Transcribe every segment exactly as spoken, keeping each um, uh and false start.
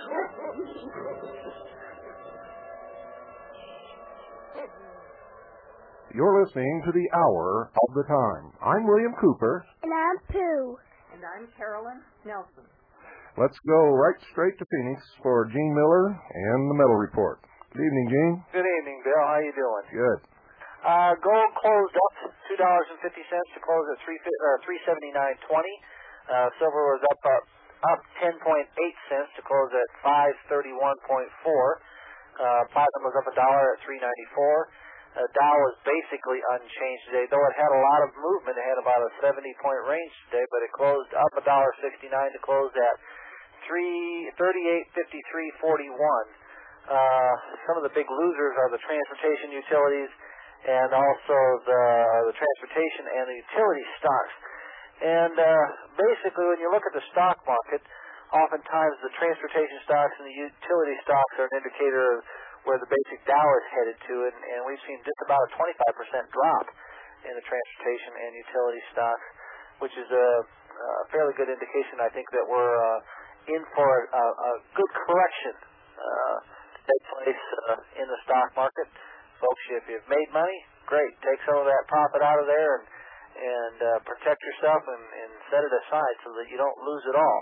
You're listening to the Hour of the Time. I'm William Cooper. And I'm Pooh. And I'm Carolyn Nelson. Let's go right straight to Phoenix for Gene Miller and the Metal Report. Good evening, Gene. Good evening, Bill. How you doing? Good. Uh, gold closed up two dollars and fifty cents to close at three uh, three seventy nine twenty. Uh, silver was up up, up ten point eight cents to close at five thirty one point four. Uh, platinum was up a dollar at three ninety four. Uh, Dow was basically unchanged today, though it had a lot of movement. It had about a seventy point range today, but it closed up a dollar sixty nine to close at three thirty eight fifty three forty one. Uh, some of the big losers are the transportation utilities and also the the transportation and the utility stocks. And uh, basically, when you look at the stock market, oftentimes the transportation stocks and the utility stocks are an indicator of where the basic Dow is headed to, and, and we've seen just about a twenty-five percent drop in the transportation and utility stocks, which is a, a fairly good indication, I think, that we're uh, in for a, a good correction uh, to take place uh, in the stock market. Folks, if you've made money, great. Take some of that profit out of there and, and uh, protect yourself and, and set it aside so that you don't lose it all.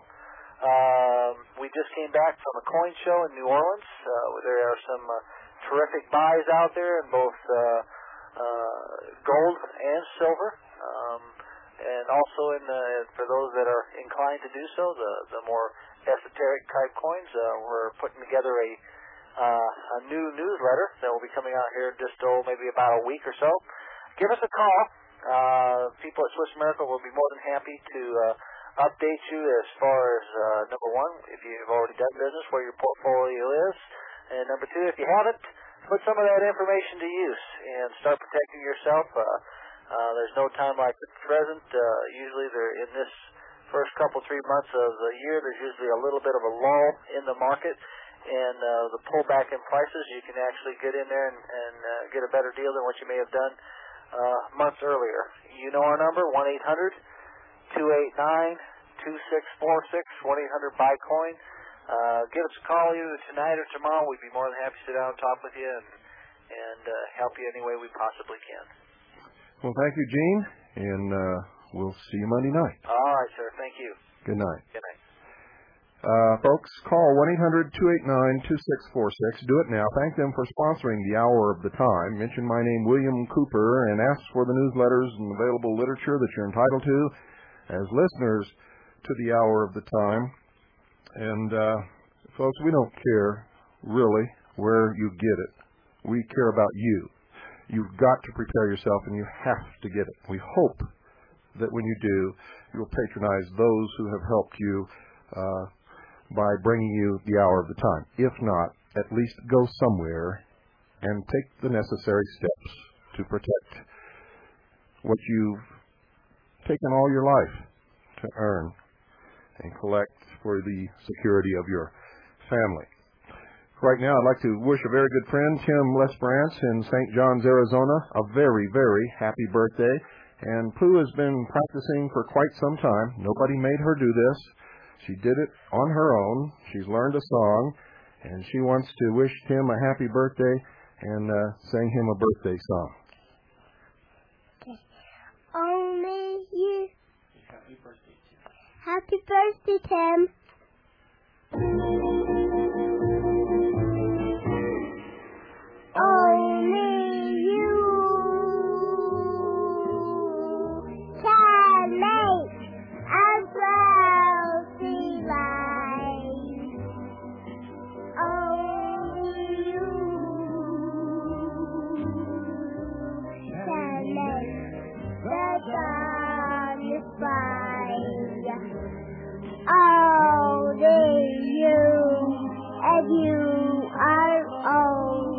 Um, we just came back from a coin show in New Orleans. Uh, there are some uh, terrific buys out there in both uh, uh, gold and silver, um, and also in the, for those that are inclined to do so, the, the more esoteric type coins. Uh, we're putting together a uh, a new newsletter that will be coming out here in just oh, maybe about a week or so. Give us a call. Uh, people at Swiss Miracle will be more than happy to Uh, update you as far as, uh, number one, if you've already done business, where your portfolio is, and number two, if you haven't, put some of that information to use and start protecting yourself. Uh, uh, there's no time like the present. Uh, usually there, in this first couple, three months of the year, there's usually a little bit of a lull in the market, and uh, the pullback in prices, you can actually get in there and, and uh, get a better deal than what you may have done uh, months earlier. You know our number, one eight hundred two eight nine two six four six, one eight hundred buy coin. Uh, give us a call either tonight or tomorrow. We'd be more than happy to sit down and talk with you and, and uh, help you any way we possibly can. Well, thank you, Gene, and uh, we'll see you Monday night. All right, sir. Thank you. Good night. Good night. Uh, folks, call one eight hundred two eight nine two six four six. Do it now. Thank them for sponsoring the Hour of the Time. Mention my name, William Cooper, and ask for the newsletters and available literature that you're entitled to as listeners to the Hour of the Time. And, uh, folks, we don't care, really, where you get it. We care about you. You've got to prepare yourself, and you have to get it. We hope that when you do, you'll patronize those who have helped you uh, by bringing you the Hour of the Time. If not, at least go somewhere and take the necessary steps to protect what you've taken all your life to earn and collect for the security of your family. Right now, I'd like to wish a very good friend, Tim Lesperance in Saint John's, Arizona, a very, very happy birthday. And Pooh has been practicing for quite some time. Nobody made her do this. She did it on her own. She's learned a song, and she wants to wish Tim a happy birthday and uh, sing him a birthday song. Only you. Happy birthday, Tim. Happy birthday, Tim. Only you can make a wealthy life. Only you can make the darkness bright. Only you and you are old.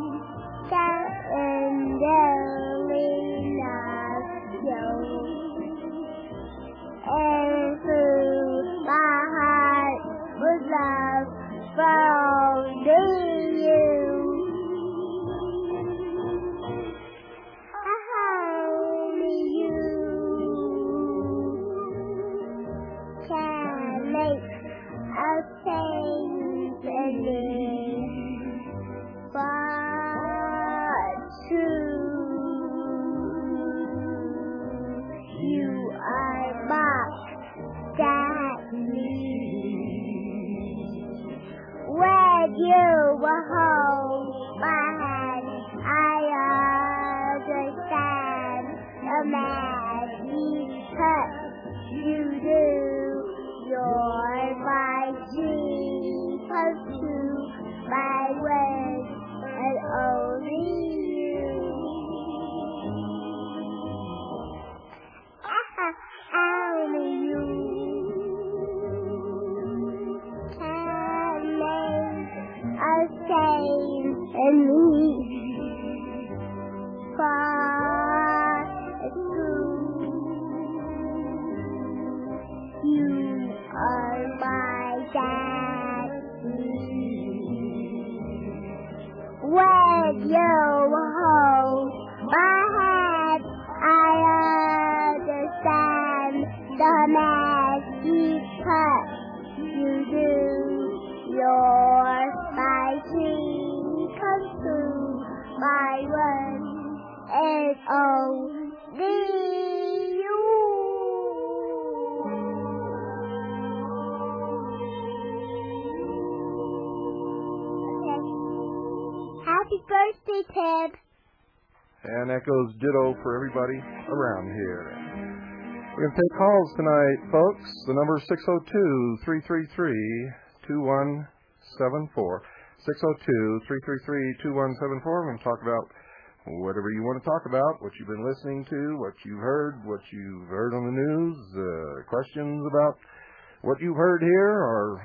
And daily not you. And through my heart was love for only you. Only you can make a change standing for truth. You are mocked at me when you were home my hand. I understand the man needs touch. You do. You're my dream come true, my words, and only you. Only you can make a change in me. For it's true, you are my daddy. When you hold my hand, I understand the magic touch you do. You're my dream come true. My one is only you. Happy birthday, Ted. And that goes ditto for everybody around here. We're going to take calls tonight, folks. The number is six oh two, three three three, two one seven four. six oh two, three three three, two one seven four. We're going to talk about whatever you want to talk about, what you've been listening to, what you've heard, what you've heard on the news, uh, questions about what you've heard here, or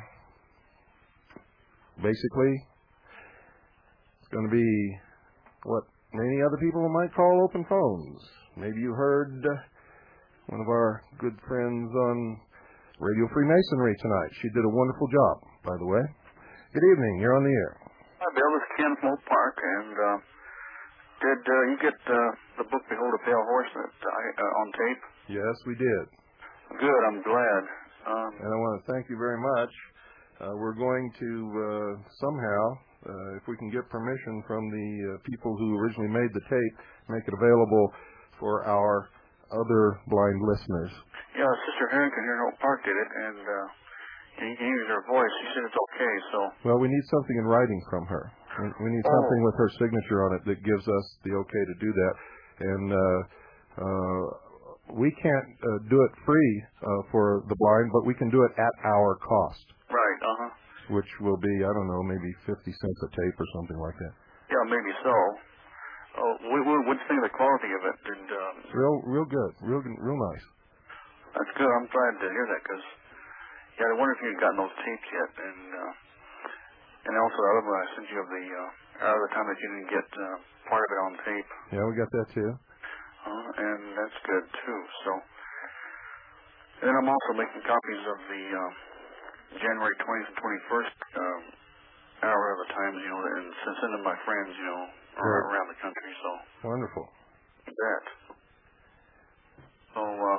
basically it's going to be what many other people might call open phones. Maybe you heard uh, one of our good friends on Radio Freemasonry tonight. She did a wonderful job, by the way. Good evening. You're on the air. Hi, Bill. This is Ken from Oak Park. And uh, did uh, you get uh, the book Behold a Pale Horse that I, uh, on tape? Yes, we did. Good. I'm glad. Um, and I want to thank you very much. Uh, we're going to uh, somehow, uh, if we can get permission from the uh, people who originally made the tape, make it available for our other blind listeners. Yeah, Sister Harrington here in Oak Park did it, and uh, you can use her voice. She said it's okay, so... Well, we need something in writing from her. We, we need oh. something with her signature on it that gives us the okay to do that. And uh, uh, we can't uh, do it free uh, for the blind, but we can do it at our cost. Right, uh-huh. Which will be, I don't know, maybe fifty cents a tape or something like that. Yeah, maybe so. Oh, what do you think of the quality of it? Did, um, real, real good, real, real nice. That's good. I'm glad to hear that because, yeah, I wonder if you'd gotten those tapes yet, and uh, and also the other one I sent you of the uh, other time that you didn't get uh, part of it on tape. Yeah, we got that too. Uh, and that's good too. So, and then I'm also making copies of the uh, January twentieth and twenty-first um, hour of the times, you know, and send them to my friends, you know. Right. Around the country, so. Wonderful. That. So, uh,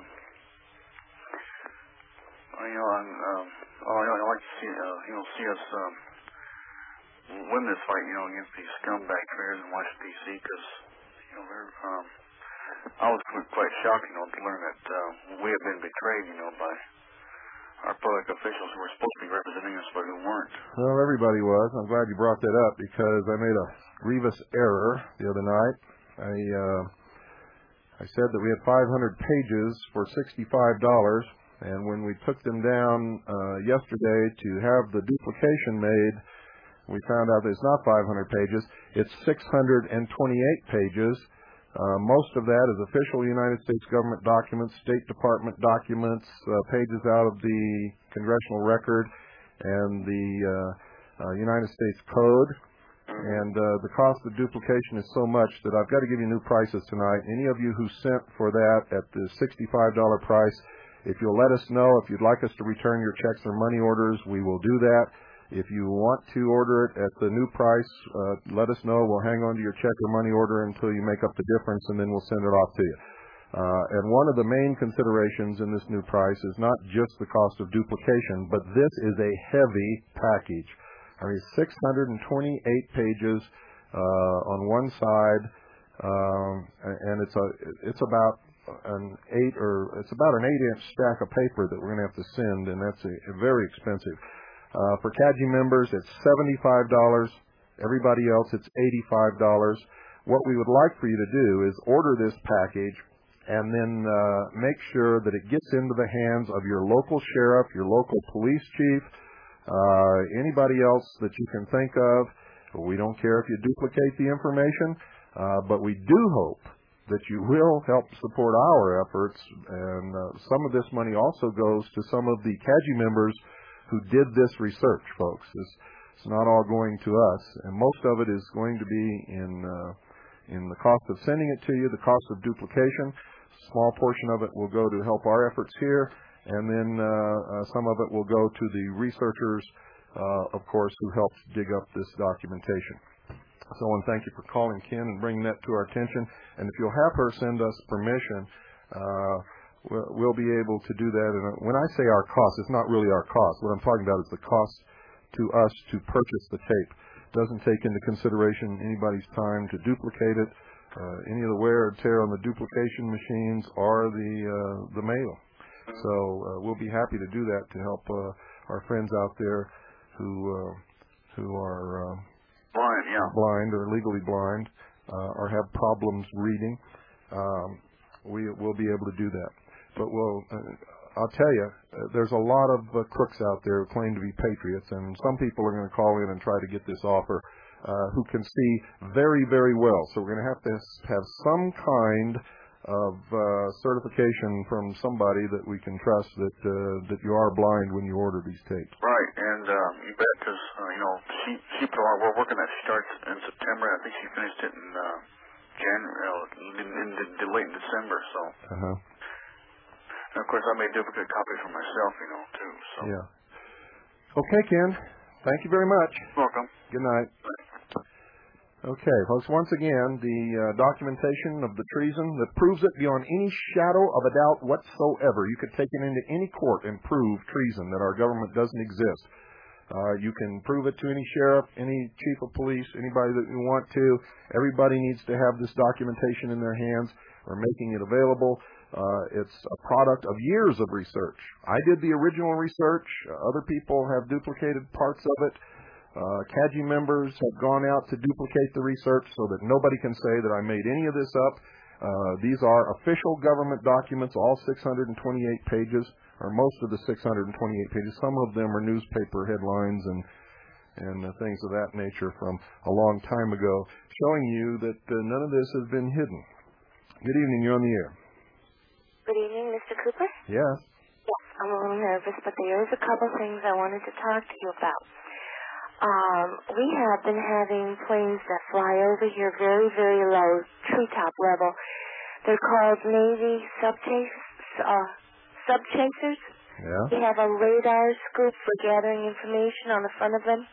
you know, I'm, um, oh, I like to see, uh, you know, see us um, win this fight, you know, against these scumbag traders in Washington, D C, because, you know, they're, um, I was quite shocked, you know, to learn that uh, we have been betrayed, you know, by our public officials who were supposed to be representing us, but who weren't. Well, everybody was. I'm glad you brought that up because I made a grievous error the other night. I uh, I said that we had five hundred pages for sixty-five dollars, and when we took them down uh, yesterday to have the duplication made, we found out that it's not five hundred pages. It's six hundred twenty-eight pages. Uh, most of that is official United States government documents, State Department documents, uh, pages out of the Congressional Record, and the uh, uh, United States Code. And uh, the cost of duplication is so much that I've got to give you new prices tonight. Any of you who sent for that at the sixty-five dollars price, if you'll let us know if you'd like us to return your checks or money orders, we will do that. If you want to order it at the new price, uh, let us know. We'll hang on to your check or money order until you make up the difference, and then we'll send it off to you. Uh, and one of the main considerations in this new price is not just the cost of duplication, but this is a heavy package. I mean, six hundred twenty-eight pages uh, on one side, um, and it's a it's about an eight or it's about an eight-inch stack of paper that we're going to have to send, and that's a, a very expensive. Uh, for C A G I members, it's seventy-five dollars. Everybody else, it's eighty-five dollars. What we would like for you to do is order this package and then uh, make sure that it gets into the hands of your local sheriff, your local police chief, uh, anybody else that you can think of. We don't care if you duplicate the information, uh, but we do hope that you will help support our efforts. And uh, some of this money also goes to some of the C A G I members who did this research, folks. It's, it's not all going to us, and most of it is going to be in uh, in the cost of sending it to you, the cost of duplication. A small portion of it will go to help our efforts here, and then uh, uh, some of it will go to the researchers, uh, of course, who helped dig up this documentation. So I want to thank you for calling Ken and bringing that to our attention. And if you'll have her send us permission, uh, we'll, we'll be able to do that. And when I say our cost, it's not really our cost. What I'm talking about is the cost to us to purchase the tape. It doesn't take into consideration anybody's time to duplicate it, uh, any of the wear or tear on the duplication machines, or the uh, the mail. So uh, we'll be happy to do that to help uh, our friends out there who uh, who are uh, blind, yeah, blind or legally blind, uh, or have problems reading. Um, we will be able to do that. But we'll, uh, I'll tell you, uh, there's a lot of uh, crooks out there who claim to be patriots, and some people are going to call in and try to get this offer uh, who can see very, very well. So we're going to have to have some kind of uh, certification from somebody that we can trust that uh, that you are blind when you order these tapes. Right, and uh, you bet, because, uh, you know, she, she put on, we're working that starts in September. I think she finished it in uh, January, uh, in, in, in, in late December, so. Uh-huh. And, of course, I made duplicate copies for myself, you know, too, so. Yeah. Okay, Ken. Thank you very much. Welcome. Good night. Okay, folks, once again, the uh, documentation of the treason that proves it beyond any shadow of a doubt whatsoever. You could take it into any court and prove treason, that our government doesn't exist. Uh, you can prove it to any sheriff, any chief of police, anybody that you want to. Everybody needs to have this documentation in their hands. We're making it available. Uh, it's a product of years of research. I did the original research. Uh, other people have duplicated parts of it. Uh, C A G I members have gone out to duplicate the research so that nobody can say that I made any of this up. Uh, these are official government documents, all six hundred twenty-eight pages, or most of the six hundred twenty-eight pages. Some of them are newspaper headlines and and uh, things of that nature from a long time ago, showing you that uh, none of this has been hidden. Good evening, you're on the air. Good evening, Mister Cooper. Yes. Yes, I'm a little nervous, but there is a couple things I wanted to talk to you about. Um, we have been having planes that fly over here very, very low, treetop level. They're called Navy subchase, uh, subchasers. Yeah. They have a radar scoop for gathering information on the front of them.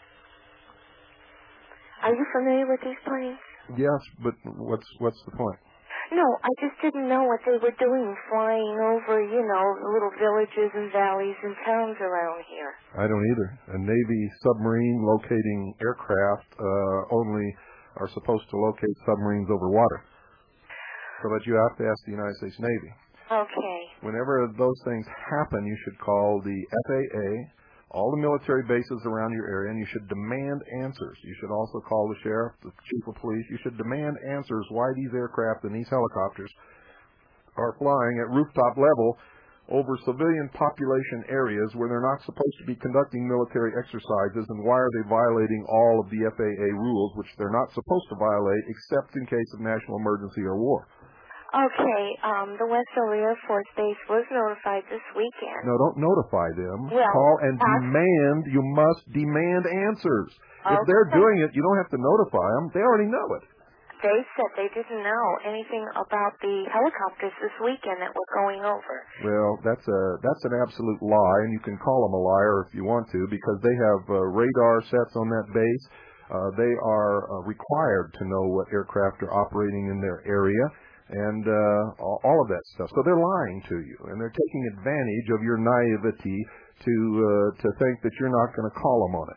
Are you familiar with these planes? Yes, but what's what's the point? No, I just didn't know what they were doing, flying over, you know, little villages and valleys and towns around here. I don't either. A Navy submarine locating aircraft uh, only are supposed to locate submarines over water. So that you have to ask the United States Navy. Okay. Whenever those things happen, you should call the F A A, all the military bases around your area, and you should demand answers. You should also call the sheriff, the chief of police. You should demand answers why these aircraft and these helicopters are flying at rooftop level over civilian population areas where they're not supposed to be conducting military exercises, and why are they violating all of the F A A rules, which they're not supposed to violate except in case of national emergency or war. Okay, um, the Westover Air Force Base was notified this weekend. No, don't notify them. Well, call and uh, demand. You must demand answers. Okay. If they're doing it, you don't have to notify them. They already know it. They said they didn't know anything about the helicopters this weekend that were going over. Well, that's a that's an absolute lie, and you can call them a liar if you want to, because they have uh, radar sets on that base. Uh, they are uh, required to know what aircraft are operating in their area, and uh, all of that stuff. So they're lying to you, and they're taking advantage of your naivety to uh, to think that you're not going to call them on it.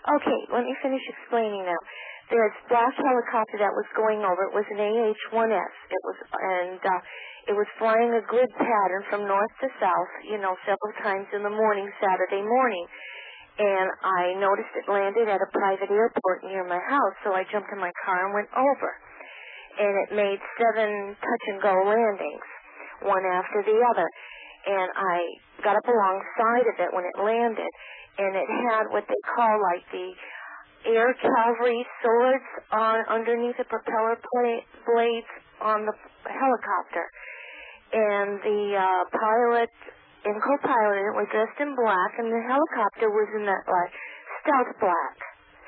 Okay, let me finish explaining now. This black helicopter that was going over, it was an A H one S. It was, and uh, it was flying a grid pattern from north to south, you know, several times in the morning, Saturday morning. And I noticed it landed at a private airport near my house, so I jumped in my car and went over. And it made seven touch-and-go landings, one after the other. And I got up alongside of it when it landed, and it had what they call like the air cavalry swords on underneath the propeller pla- blades on the helicopter. And the uh, pilot and co-pilot were dressed in black, and the helicopter was in that like stealth black.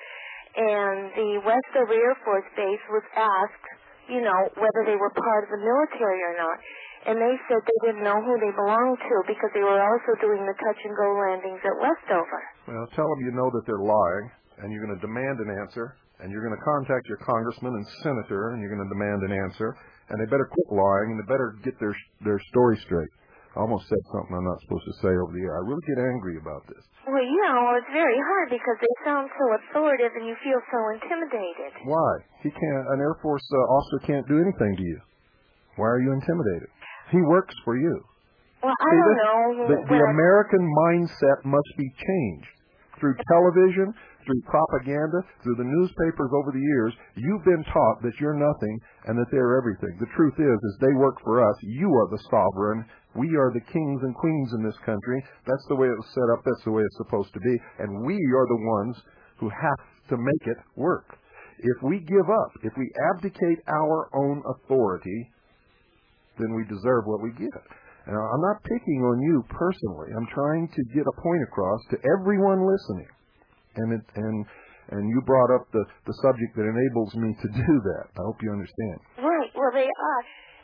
And the Westover Air Force Base was asked, you know, whether they were part of the military or not. And they said they didn't know who they belonged to because they were also doing the touch-and-go landings at Westover. Well, tell them you know that they're lying, and you're going to demand an answer, and you're going to contact your congressman and senator, and you're going to demand an answer, and they better quit lying, and they better get their their story straight. I almost said something I'm not supposed to say over the air. I really get angry about this. Well, you know, it's very hard because they sound so authoritative, and you feel so intimidated. Why? He can't. An Air Force uh, officer can't do anything to you. Why are you intimidated? He works for you. Well, I See, don't the, know. The, the American mindset must be changed. Through television, through propaganda, through the newspapers over the years, you've been taught that you're nothing and that they're everything. The truth is, is they work for us. You are the sovereign. We are the kings and queens in this country. That's the way it was set up. That's the way it's supposed to be. And we are the ones who have to make it work. If we give up, if we abdicate our own authority, then we deserve what we get. Now, I'm not picking on you personally. I'm trying to get a point across to everyone listening. And it, and and you brought up the, the subject that enables me to do that. I hope you understand. Right. Well, they are.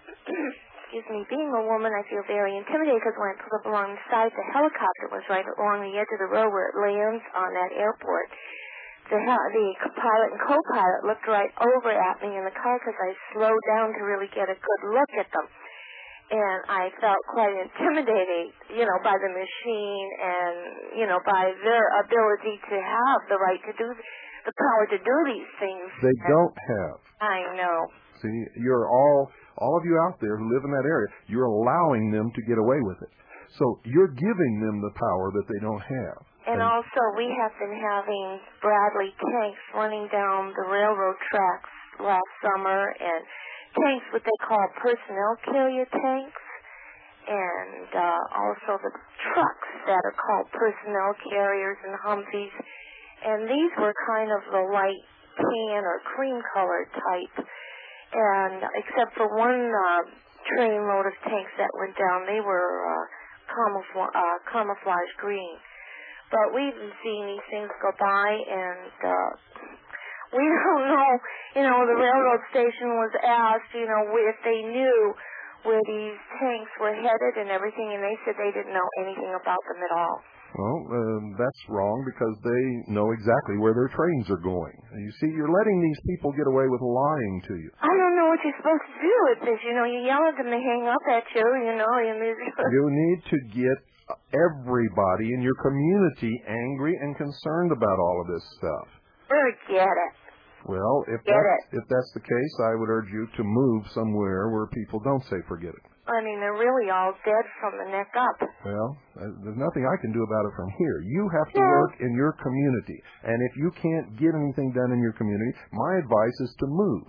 Excuse me. Being a woman, I feel very intimidated because when I pulled up alongside, the helicopter was right along the edge of the road where it lands on that airport. The, the pilot and co-pilot looked right over at me in the car because I slowed down to really get a good look at them. And I felt quite intimidated, you know, by the machine and, you know, by their ability to have the right to do, the power to do these things. They don't have. I know. See, you're all, all of you out there who live in that area, you're allowing them to get away with it. So you're giving them the power that they don't have. And, and also we have been having Bradley tanks running down the railroad tracks last summer, and tanks, what they call personnel carrier tanks, and uh, also the trucks that are called personnel carriers and Humvees. And these were kind of the light tan or cream colored type. And except for one uh, train load of tanks that went down, they were uh, camoufla- uh, camouflage green. But we've been seeing these things go by, and uh, we don't know, you know, the railroad station was asked, you know, if they knew where these tanks were headed and everything, and they said they didn't know anything about them at all. Well, um, that's wrong because they know exactly where their trains are going. You see, you're letting these people get away with lying to you. I don't know what you're supposed to do with this. You know, you yell at them, they hang up at you, you know. And you need to get everybody in your community angry and concerned about all of this stuff. Forget it. Well, if that's, if that's the case, I would urge you to move somewhere where people don't say forget it. I mean, they're really all dead from the neck up. Well, there's nothing I can do about it from here. You have to yeah. work in your community. And if you can't get anything done in your community, my advice is to move.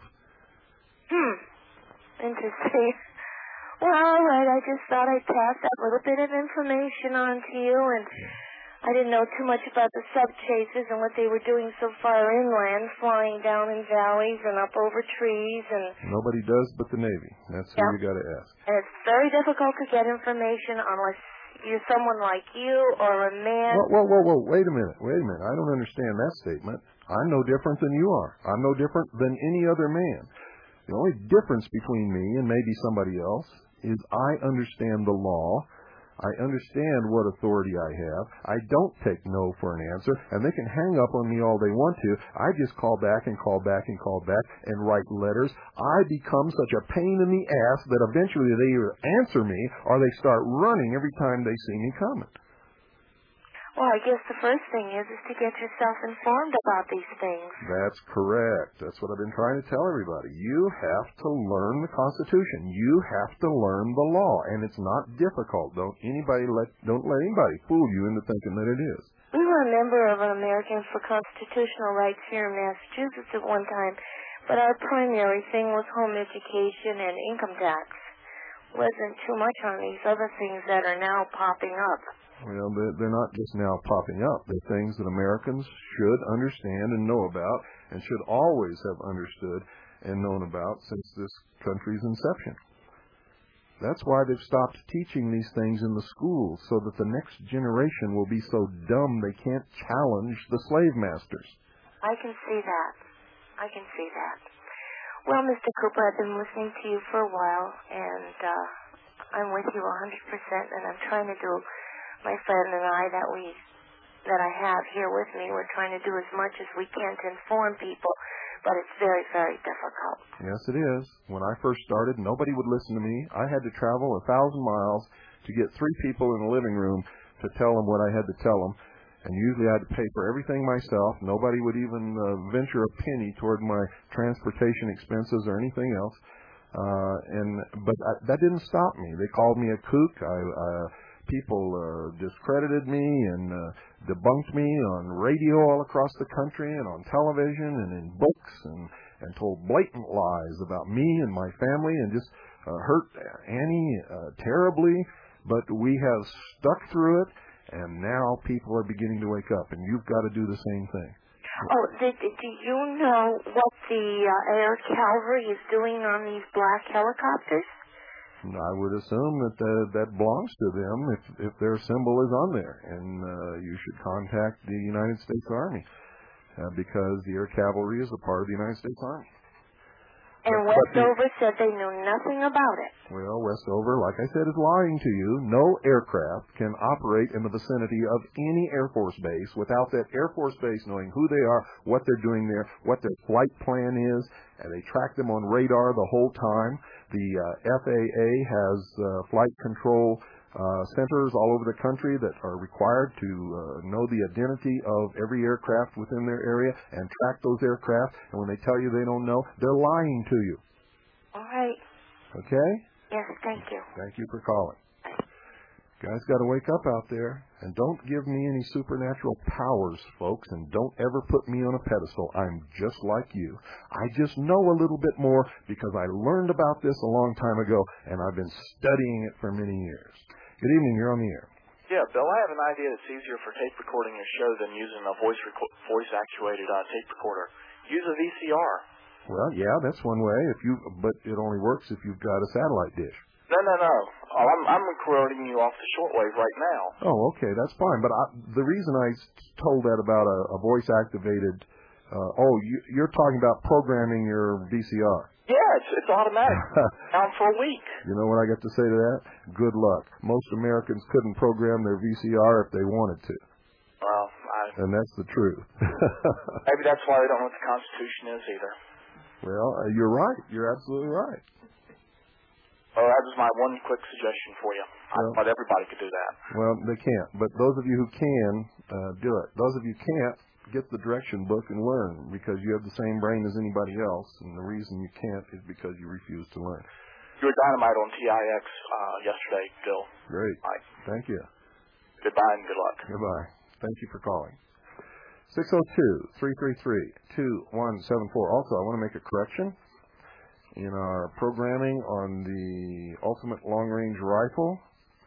Hmm. Interesting. Well, all right. I just thought I'd pass that little bit of information on to you, and I didn't know too much about the sub-chases and what they were doing so far inland, flying down in valleys and up over trees. And nobody does but the Navy. That's who yep. you got to ask. And it's very difficult to get information unless you're someone like you or a man. Whoa, whoa, whoa, whoa. Wait a minute. Wait a minute. I don't understand that statement. I'm no different than you are. I'm no different than any other man. The only difference between me and maybe somebody else is I understand the law. I understand what authority I have. I don't take no for an answer, and they can hang up on me all they want to. I just call back and call back and call back and write letters. I become such a pain in the ass that eventually they either answer me or they start running every time they see me coming. Well, I guess the first thing is is to get yourself informed about these things. That's correct. That's what I've been trying to tell everybody. You have to learn the Constitution. You have to learn the law, and it's not difficult. Don't anybody let don't let anybody fool you into thinking that it is. We were a member of an Americans for Constitutional Rights here in Massachusetts at one time, but our primary thing was home education and income tax. Wasn't too much on these other things that are now popping up. Well, they're not just now popping up. They're things that Americans should understand and know about and should always have understood and known about since this country's inception. That's why they've stopped teaching these things in the schools, so that the next generation will be so dumb they can't challenge the slave masters. I can see that. I can see that. Well, Mister Cooper, I've been listening to you for a while, and uh, I'm with you one hundred percent, and I'm trying to do... My friend and I that we that I have here with me, we're trying to do as much as we can to inform people, but it's very, very difficult. Yes, it is. When I first started, nobody would listen to me. I had to travel a thousand miles to get three people in the living room to tell them what I had to tell them, and usually I had to pay for everything myself. Nobody would even uh, venture a penny toward my transportation expenses or anything else. Uh, and but I, that didn't stop me. They called me a kook. I. Uh, People uh, discredited me and uh, debunked me on radio all across the country and on television and in books and, and told blatant lies about me and my family and just uh, hurt Annie uh, terribly. But we have stuck through it, and now people are beginning to wake up, and you've got to do the same thing. Oh, do, do you know what the uh, Air Cavalry is doing on these black helicopters? I would assume that uh, that belongs to them if if their symbol is on there, and uh, you should contact the United States Army uh, because the Air Cavalry is a part of the United States Army. And but, Westover but the, said they knew nothing about it. Well, Westover, like I said, is lying to you. No aircraft can operate in the vicinity of any Air Force base without that Air Force base knowing who they are, what they're doing there, what their flight plan is, and they track them on radar the whole time. The uh, F A A has uh, flight control uh, centers all over the country that are required to uh, know the identity of every aircraft within their area and track those aircraft. And when they tell you they don't know, they're lying to you. All right. Okay? Yes, thank you. Thank you for calling. Guys got to wake up out there, and don't give me any supernatural powers, folks, and don't ever put me on a pedestal. I'm just like you. I just know a little bit more because I learned about this a long time ago, and I've been studying it for many years. Good evening. You're on the air. Yeah, Bill, I have an idea that's easier for tape recording your show than using a voice reco- voice-actuated uh, tape recorder. Use a V C R. Well, yeah, that's one way. If you, but it only works if you've got a satellite dish. No, no, no. Oh, I'm, I'm recording you off the shortwave right now. Oh, okay, that's fine. But I, the reason I told that about a, a voice-activated, uh, oh, you, you're talking about programming your V C R. Yeah, it's, it's automatic. Down for a week. You know what I got to say to that? Good luck. Most Americans couldn't program their V C R if they wanted to. Well, I... And that's the truth. Maybe that's why they don't know what the Constitution is either. Well, uh, you're right. You're absolutely right. Well, that was my one quick suggestion for you. Well, I thought everybody could do that. Well, they can't. But those of you who can, uh, do it. Those of you who can't, get the direction book and learn, because you have the same brain as anybody else, and the reason you can't is because you refuse to learn. You were dynamite on T I X uh, yesterday, Bill. Great. Bye. Thank you. Goodbye and good luck. Goodbye. Thank you for calling. six oh two, three three three, two one seven four. Also, I want to make a correction. In our programming on the Ultimate Long Range Rifle,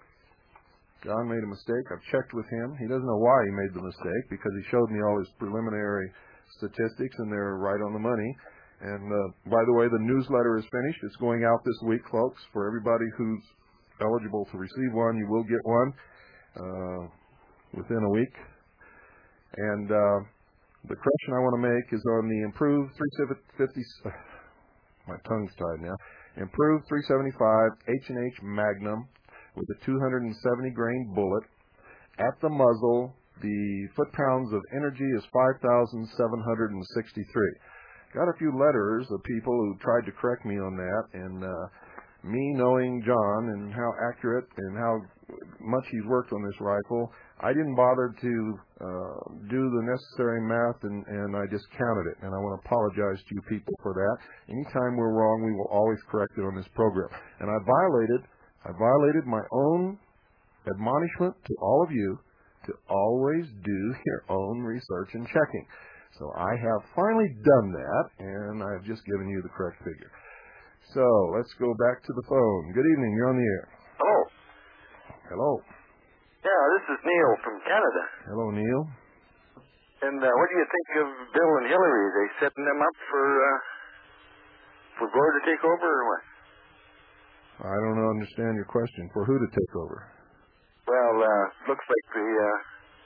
John made a mistake. I've checked with him. He doesn't know why he made the mistake, because he showed me all his preliminary statistics, and they're right on the money. And, uh, by the way, the newsletter is finished. It's going out this week, folks. For everybody who's eligible to receive one, you will get one uh, within a week. And uh, the correction I want to make is on the improved three fifty... My tongue's tied now. Improved three seventy-five H and H Magnum with a two hundred seventy grain bullet. At the muzzle, the foot-pounds of energy is five thousand seven hundred sixty-three. Got a few letters of people who tried to correct me on that, and uh, me knowing John and how accurate and how much he's worked on this rifle, I didn't bother to uh, do the necessary math, and, and I just counted it. And I want to apologize to you people for that. Anytime we're wrong, we will always correct it on this program. And I violated, I violated my own admonishment to all of you to always do your own research and checking. So I have finally done that, and I've just given you the correct figure. So let's go back to the phone. Good evening. You're on the air. Hello. Hello. Yeah, this is Neil from Canada. Hello, Neil. And uh, what do you think of Bill and Hillary? Are they setting them up for uh, for Gore to take over, or what? I don't understand your question. For who to take over? Well, uh, looks like the uh,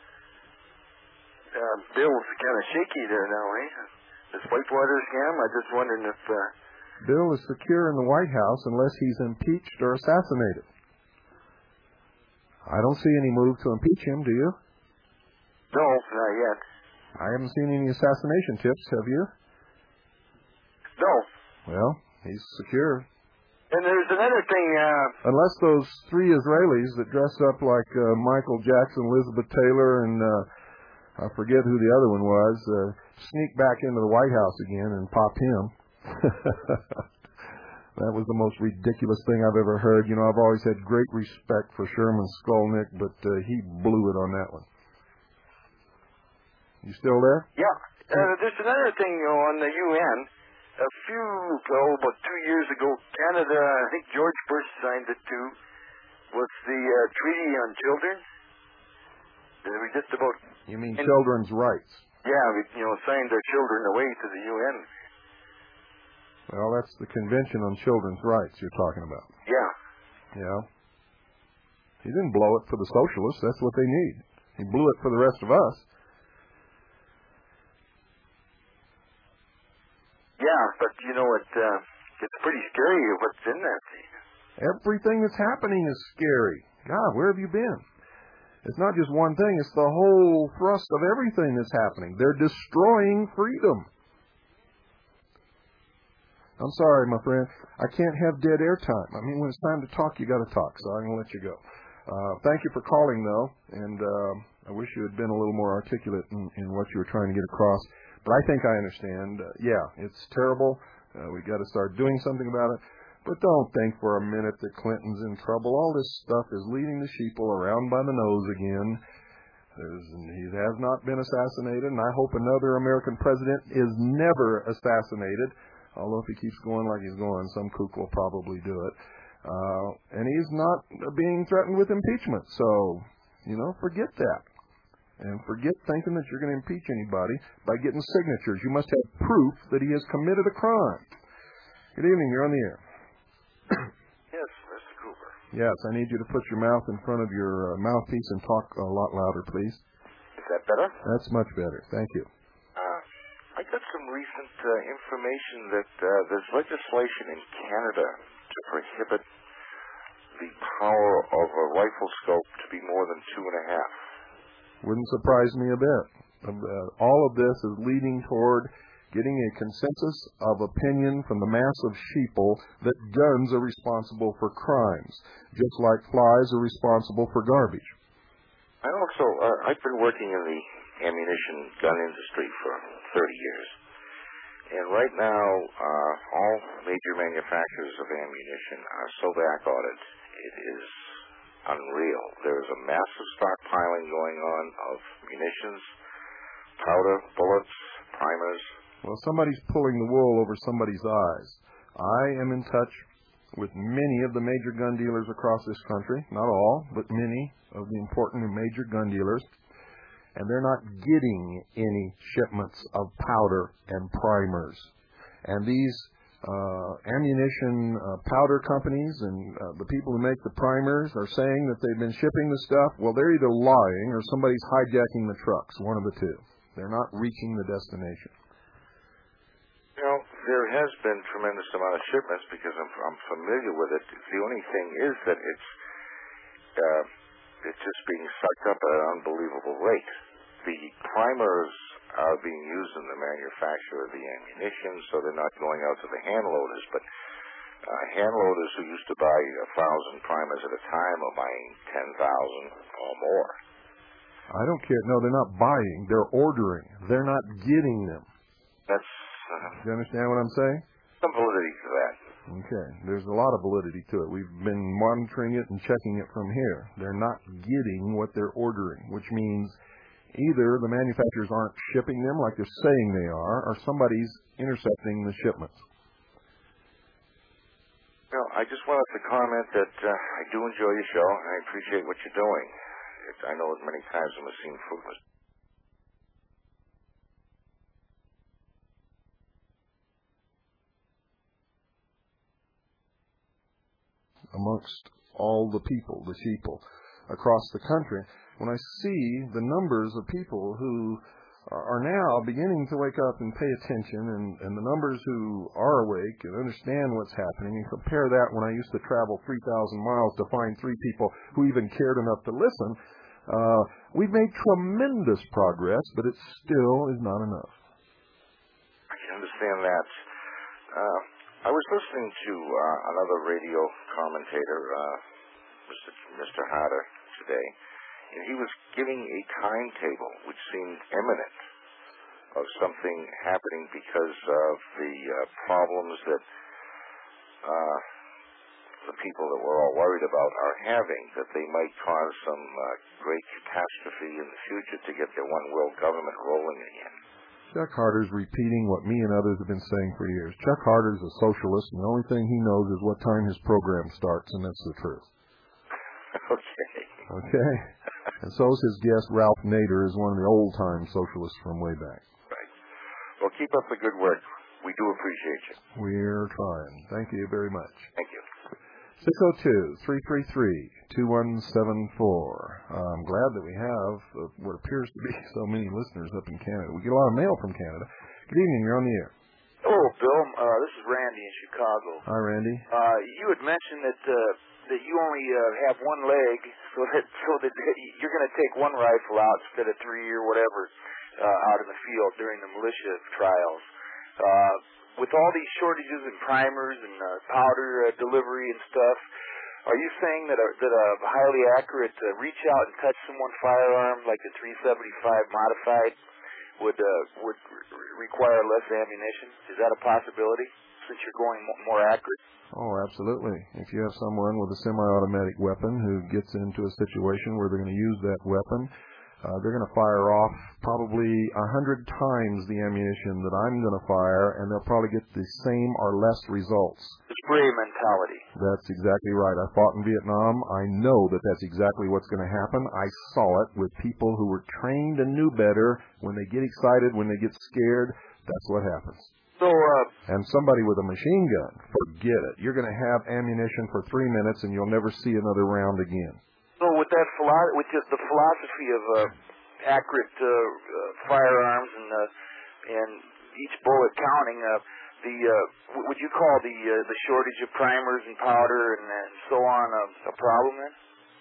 uh, Bill's kind of shaky there now, eh? This Whitewater scam. I'm just wondering if. Uh, Bill is secure in the White House unless he's impeached or assassinated. I don't see any move to impeach him, do you? No, not yet. I haven't seen any assassination tips, have you? No. Well, he's secure. And there's another thing. Uh, Unless those three Israelis that dress up like uh, Michael Jackson, Elizabeth Taylor, and uh, I forget who the other one was, uh, sneak back into the White House again and pop him. That was the most ridiculous thing I've ever heard. You know, I've always had great respect for Sherman Skolnick, but uh, he blew it on that one. You still there? Yeah. Uh, there's another thing, you know, on the U N. A few, oh, about two years ago, Canada, I think George Bush signed it too, was the uh, Treaty on Children. Did we just about... You mean and, children's rights? Yeah, we, you know, signed their children away to the U N. Well, that's the Convention on Children's Rights you're talking about. Yeah. Yeah. He didn't blow it for the socialists. That's what they need. He blew it for the rest of us. Yeah, but you know what? Uh, it's pretty scary what's in that thing. Everything that's happening is scary. God, where have you been? It's not just one thing. It's the whole thrust of everything that's happening. They're destroying freedom. I'm sorry, my friend. I can't have dead air time. I mean, when it's time to talk, you got to talk. So I'm going to let you go. Uh, thank you for calling, though. And uh, I wish you had been a little more articulate in, in what you were trying to get across. But I think I understand. Uh, yeah, it's terrible. Uh, we got to start doing something about it. But don't think for a minute that Clinton's in trouble. All this stuff is leading the sheeple around by the nose again. There's, he has not been assassinated, and I hope another American president is never assassinated. Although if he keeps going like he's going, some kook will probably do it. Uh, and he's not being threatened with impeachment. So, you know, forget that. And forget thinking that you're going to impeach anybody by getting signatures. You must have proof that he has committed a crime. Good evening. You're on the air. Yes, Mister Cooper. Yes, I need you to put your mouth in front of your uh, mouthpiece and talk a lot louder, please. Is that better? That's much better. Thank you. I got some recent uh, information that uh, there's legislation in Canada to prohibit the power of a rifle scope to be more than two and a half. Wouldn't surprise me a bit. Uh, all of this is leading toward getting a consensus of opinion from the mass of sheeple that guns are responsible for crimes, just like flies are responsible for garbage. I also, uh, I've been working in the ammunition gun industry for thirty years. And right now, uh, all major manufacturers of ammunition are so back on it, it is unreal. There is a massive stockpiling going on of munitions, powder, bullets, primers. Well, somebody's pulling the wool over somebody's eyes. I am in touch with many of the major gun dealers across this country. Not all, but many of the important and major gun dealers. And they're not getting any shipments of powder and primers. And these uh, ammunition uh, powder companies and uh, the people who make the primers are saying that they've been shipping the stuff. Well, they're either lying or somebody's hijacking the trucks, one of the two. They're not reaching the destination. You know, there has been tremendous amount of shipments because I'm, I'm familiar with it. The only thing is that it's... Uh, It's just being sucked up at an unbelievable rate. The primers are being used in the manufacture of the ammunition, so they're not going out to the hand loaders. But Uh, hand loaders who used to buy a thousand primers at a time are buying ten thousand or more. I don't care. No, they're not buying. They're ordering. They're not getting them. That's... Uh, Do you understand what I'm saying? Some validity to that. Okay. There's a lot of validity to it. We've been monitoring it and checking it from here. They're not getting what they're ordering, which means either the manufacturers aren't shipping them like they're saying they are, or somebody's intercepting the shipments. Well, I just wanted to comment that uh, I do enjoy your show, and I appreciate what you're doing. It, I know that many times it must seem fruitless. Amongst all the people, the sheeple, across the country, when I see the numbers of people who are now beginning to wake up and pay attention, and, and the numbers who are awake and understand what's happening, and compare that when I used to travel three thousand miles to find three people who even cared enough to listen, uh, we've made tremendous progress, but it still is not enough. I can understand that. Uh, I was listening to uh, another radio commentator, uh, Mister Mister Harder, today, and he was giving a timetable which seemed imminent of something happening because of the uh, problems that uh, the people that we're all worried about are having, that they might cause some uh, great catastrophe in the future to get their one world government rolling again. Chuck Harder's repeating what me and others have been saying for years. Chuck Harder's a socialist, and the only thing he knows is what time his program starts, and that's the truth. Okay. Okay? And so is his guest, Ralph Nader, is one of the old-time socialists from way back. Right. Well, keep up the good work. We do appreciate you. We're trying. Thank you very much. Thank you. six oh two, three three three, two one seven four. Uh, I'm glad that we have uh, what appears to be so many listeners up in Canada. We get a lot of mail from Canada. Good evening. You're on the air. Hello, Bill. Uh, this is Randy in Chicago. Hi, Randy. Uh, you had mentioned that uh, that you only uh, have one leg, so that so that you're going to take one rifle out instead of three or whatever uh, out in the field during the militia trials. Uh, with all these shortages in primers and uh, powder uh, delivery and stuff, are you saying that a, that a highly accurate uh, reach out and touch someone firearm like the three seventy-five modified would uh, would re- require less ammunition? Is that a possibility since you're going m- more accurate? Oh, absolutely. If you have someone with a semi-automatic weapon who gets into a situation where they're going to use that weapon, uh, they're going to fire off probably a hundred times the ammunition that I'm going to fire, and they'll probably get the same or less results. The spray mentality. That's exactly right. I fought in Vietnam. I know that that's exactly what's going to happen. I saw it with people who were trained and knew better. When they get excited, when they get scared, that's what happens. So, uh, and somebody with a machine gun, forget it. You're going to have ammunition for three minutes, and you'll never see another round again. So, with that, philo- with just the philosophy of uh, accurate uh, uh, firearms and uh, and each bullet counting, uh, the uh, w- would you call the uh, the shortage of primers and powder and, and so on a, a problem then?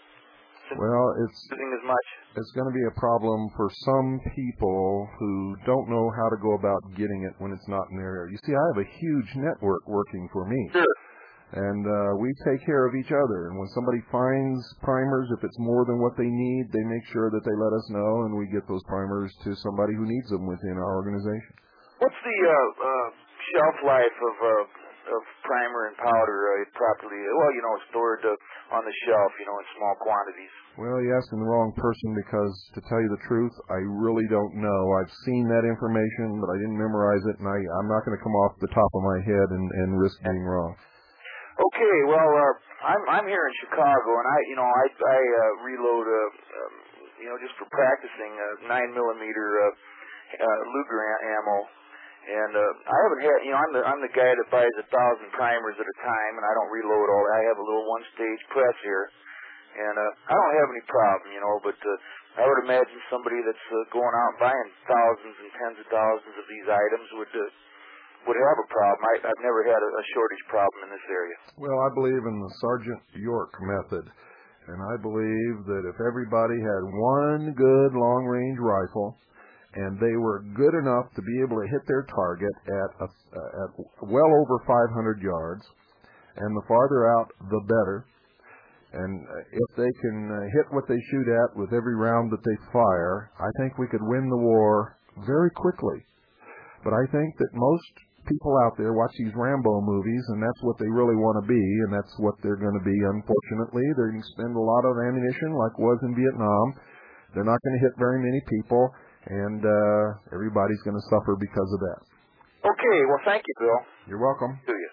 Well, it's using as much. It's going to be a problem for some people who don't know how to go about getting it when it's not in their area. You see, I have a huge network working for me. Sure. And uh, we take care of each other. And when somebody finds primers, if it's more than what they need, they make sure that they let us know, and we get those primers to somebody who needs them within our organization. What's the uh, uh, shelf life of uh, of primer and powder uh, properly? Well, you know, stored uh, on the shelf, you know, in small quantities. Well, you're asking the wrong person because, to tell you the truth, I really don't know. I've seen that information, but I didn't memorize it, and I, I'm not going to come off the top of my head and, and risk being wrong. Okay, well, uh, I'm I'm here in Chicago, and I, you know, I I uh, reload, uh, um, you know, just for practicing, uh, nine millimeter uh, uh, Luger ammo, and uh, I haven't had, you know, I'm the I'm the guy that buys a thousand primers at a time, and I don't reload all that. I have a little one stage press here, and uh, I don't have any problem, you know, but uh, I would imagine somebody that's uh, going out and buying thousands and tens of thousands of these items would. Uh, would have a problem. I, I've never had a, a shortage problem in this area. Well, I believe in the Sergeant York method, and I believe that if everybody had one good long-range rifle and they were good enough to be able to hit their target at, a, at well over five hundred yards, and the farther out, the better. And if they can uh, hit what they shoot at with every round that they fire, I think we could win the war very quickly. But I think that most people out there watch these Rambo movies, and that's what they really want to be, and that's what they're going to be, unfortunately. They're going to spend a lot of ammunition like was in Vietnam. They're not going to hit very many people, and uh, everybody's going to suffer because of that. Okay, well, thank you, Bill. You're welcome. To you.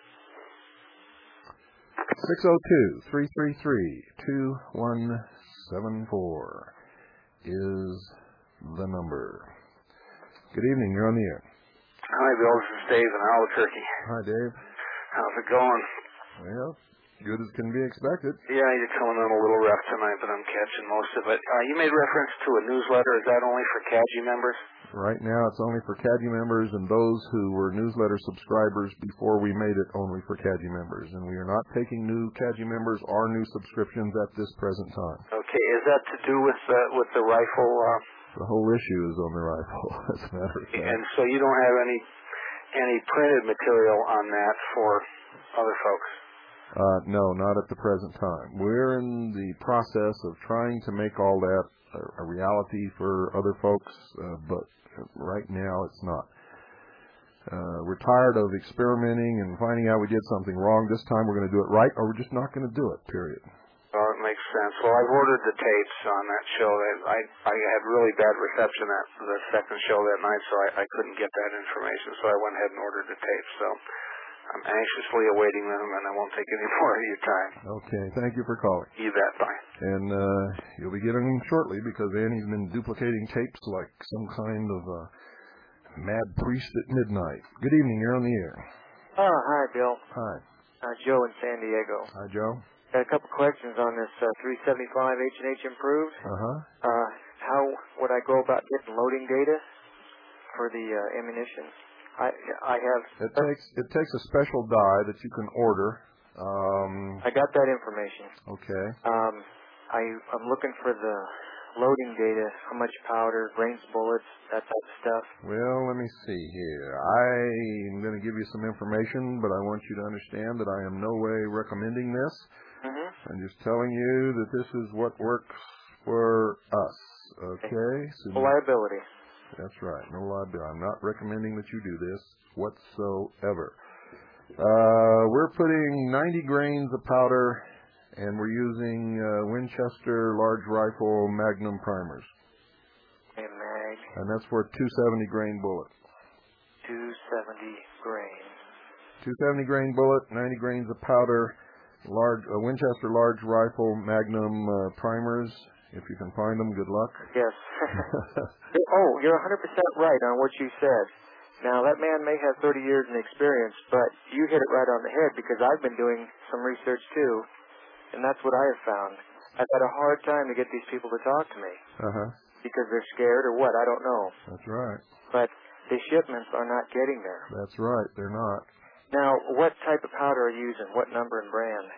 six oh two, three three three, two one seven four is the number. Good evening. You're on the air. Hi, Bill. This is Dave in Albuquerque. Hi, Dave. How's it going? Well, good as can be expected. Yeah, you're coming on a little rough tonight, but I'm catching most of it. Uh, you made reference to a newsletter. Is that only for C A G I members? Right now, it's only for C A G I members and those who were newsletter subscribers before we made it only for C A G I members. And we are not taking new C A G I members or new subscriptions at this present time. Okay. Is that to do with uh, with the rifle? Uh, the whole issue is on the rifle, as a matter of fact. And so you don't have any any printed material on that for other folks? Uh, no, not at the present time. We're in the process of trying to make all that a, a reality for other folks, uh, but right now it's not. Uh, we're tired of experimenting and finding out we did something wrong. This time we're going to do it right, or we're just not going to do it, period. Oh, it makes sense. Well, I've ordered the tapes on that show. I I had really bad reception at the second show that night, so I, I couldn't get that information, so I went ahead and ordered the tapes. So I'm anxiously awaiting them, and I won't take any more of your time. Okay, thank you for calling. You bet, bye. And uh, you'll be getting them shortly because Annie's been duplicating tapes like some kind of uh, mad priest at midnight. Good evening, you're on the air. Oh, hi, Bill. Hi. Uh, Joe in San Diego. Hi, Joe. Got a couple questions on this uh, three seventy-five H and H Improved. Uh-huh. Uh, how would I go about getting loading data for the uh, ammunition? I I have. It takes it takes a special die that you can order. Um, I got that information. Okay. Um, I I'm looking for the loading data, how much powder, grains, bullets, that type of stuff. Well, let me see here. I'm going to give you some information, but I want you to understand that I am no way recommending this. Mm-hmm. I'm just telling you that this is what works for us. Okay? So no liability. That's right. No liability. I'm not recommending that you do this whatsoever. Uh, we're putting ninety grains of powder, and we're using uh, Winchester large rifle Magnum primers. A mag. And that's for a two seventy grain bullet. two seventy grain. two seventy grain bullet, ninety grains of powder, large uh, Winchester large rifle Magnum uh, primers. If you can find them, good luck. Yes. Oh, you're one hundred percent right on what you said. Now, that man may have thirty years in experience, but you hit it right on the head because I've been doing some research too, and that's what I have found. I've had a hard time to get these people to talk to me. Uh-huh. Because they're scared or what, I don't know. That's right. But the shipments are not getting there. That's right, they're not. Now, what type of powder are you using? What number and brand?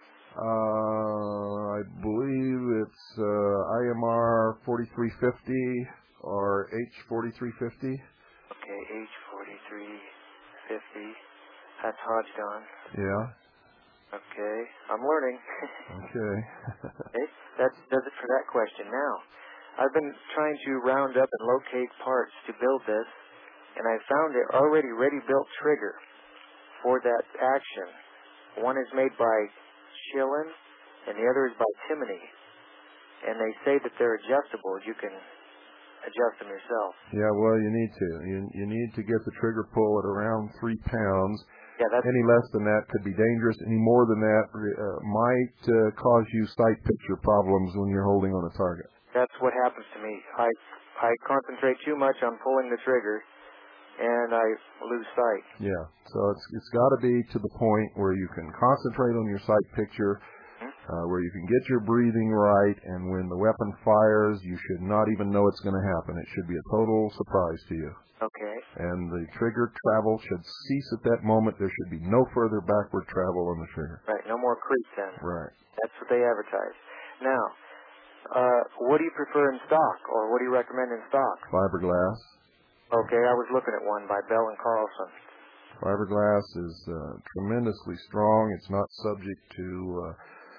Uh, I believe it's uh, I M R forty-three fifty or H forty-three fifty. Okay, H forty-three fifty. That's Hodgdon. Yeah. Okay, I'm learning. Okay. Okay, that does it for that question. Now, I've been trying to round up and locate parts to build this, and I found an already ready-built trigger for that action. One is made by Schillen, and the other is by Timony. And they say that they're adjustable. You can adjust them yourself. Yeah, well, you need to. You, you need to get the trigger pull at around three pounds. Yeah, that's Any less than that could be dangerous. Any more than that uh, might uh, cause you sight picture problems when you're holding on a target. That's what happens to me. I I concentrate too much on pulling the trigger, and I lose sight. Yeah, so it's it's got to be to the point where you can concentrate on your sight picture, uh, where you can get your breathing right, and when the weapon fires, you should not even know it's going to happen. It should be a total surprise to you. Okay. And the trigger travel should cease at that moment. There should be no further backward travel on the trigger. Right, no more creep then. Right. That's what they advertise. Now, uh, what do you prefer in stock, or what do you recommend in stock? Fiberglass. Okay, I was looking at one by Bell and Carlson. Fiberglass is uh, tremendously strong. It's not subject to uh,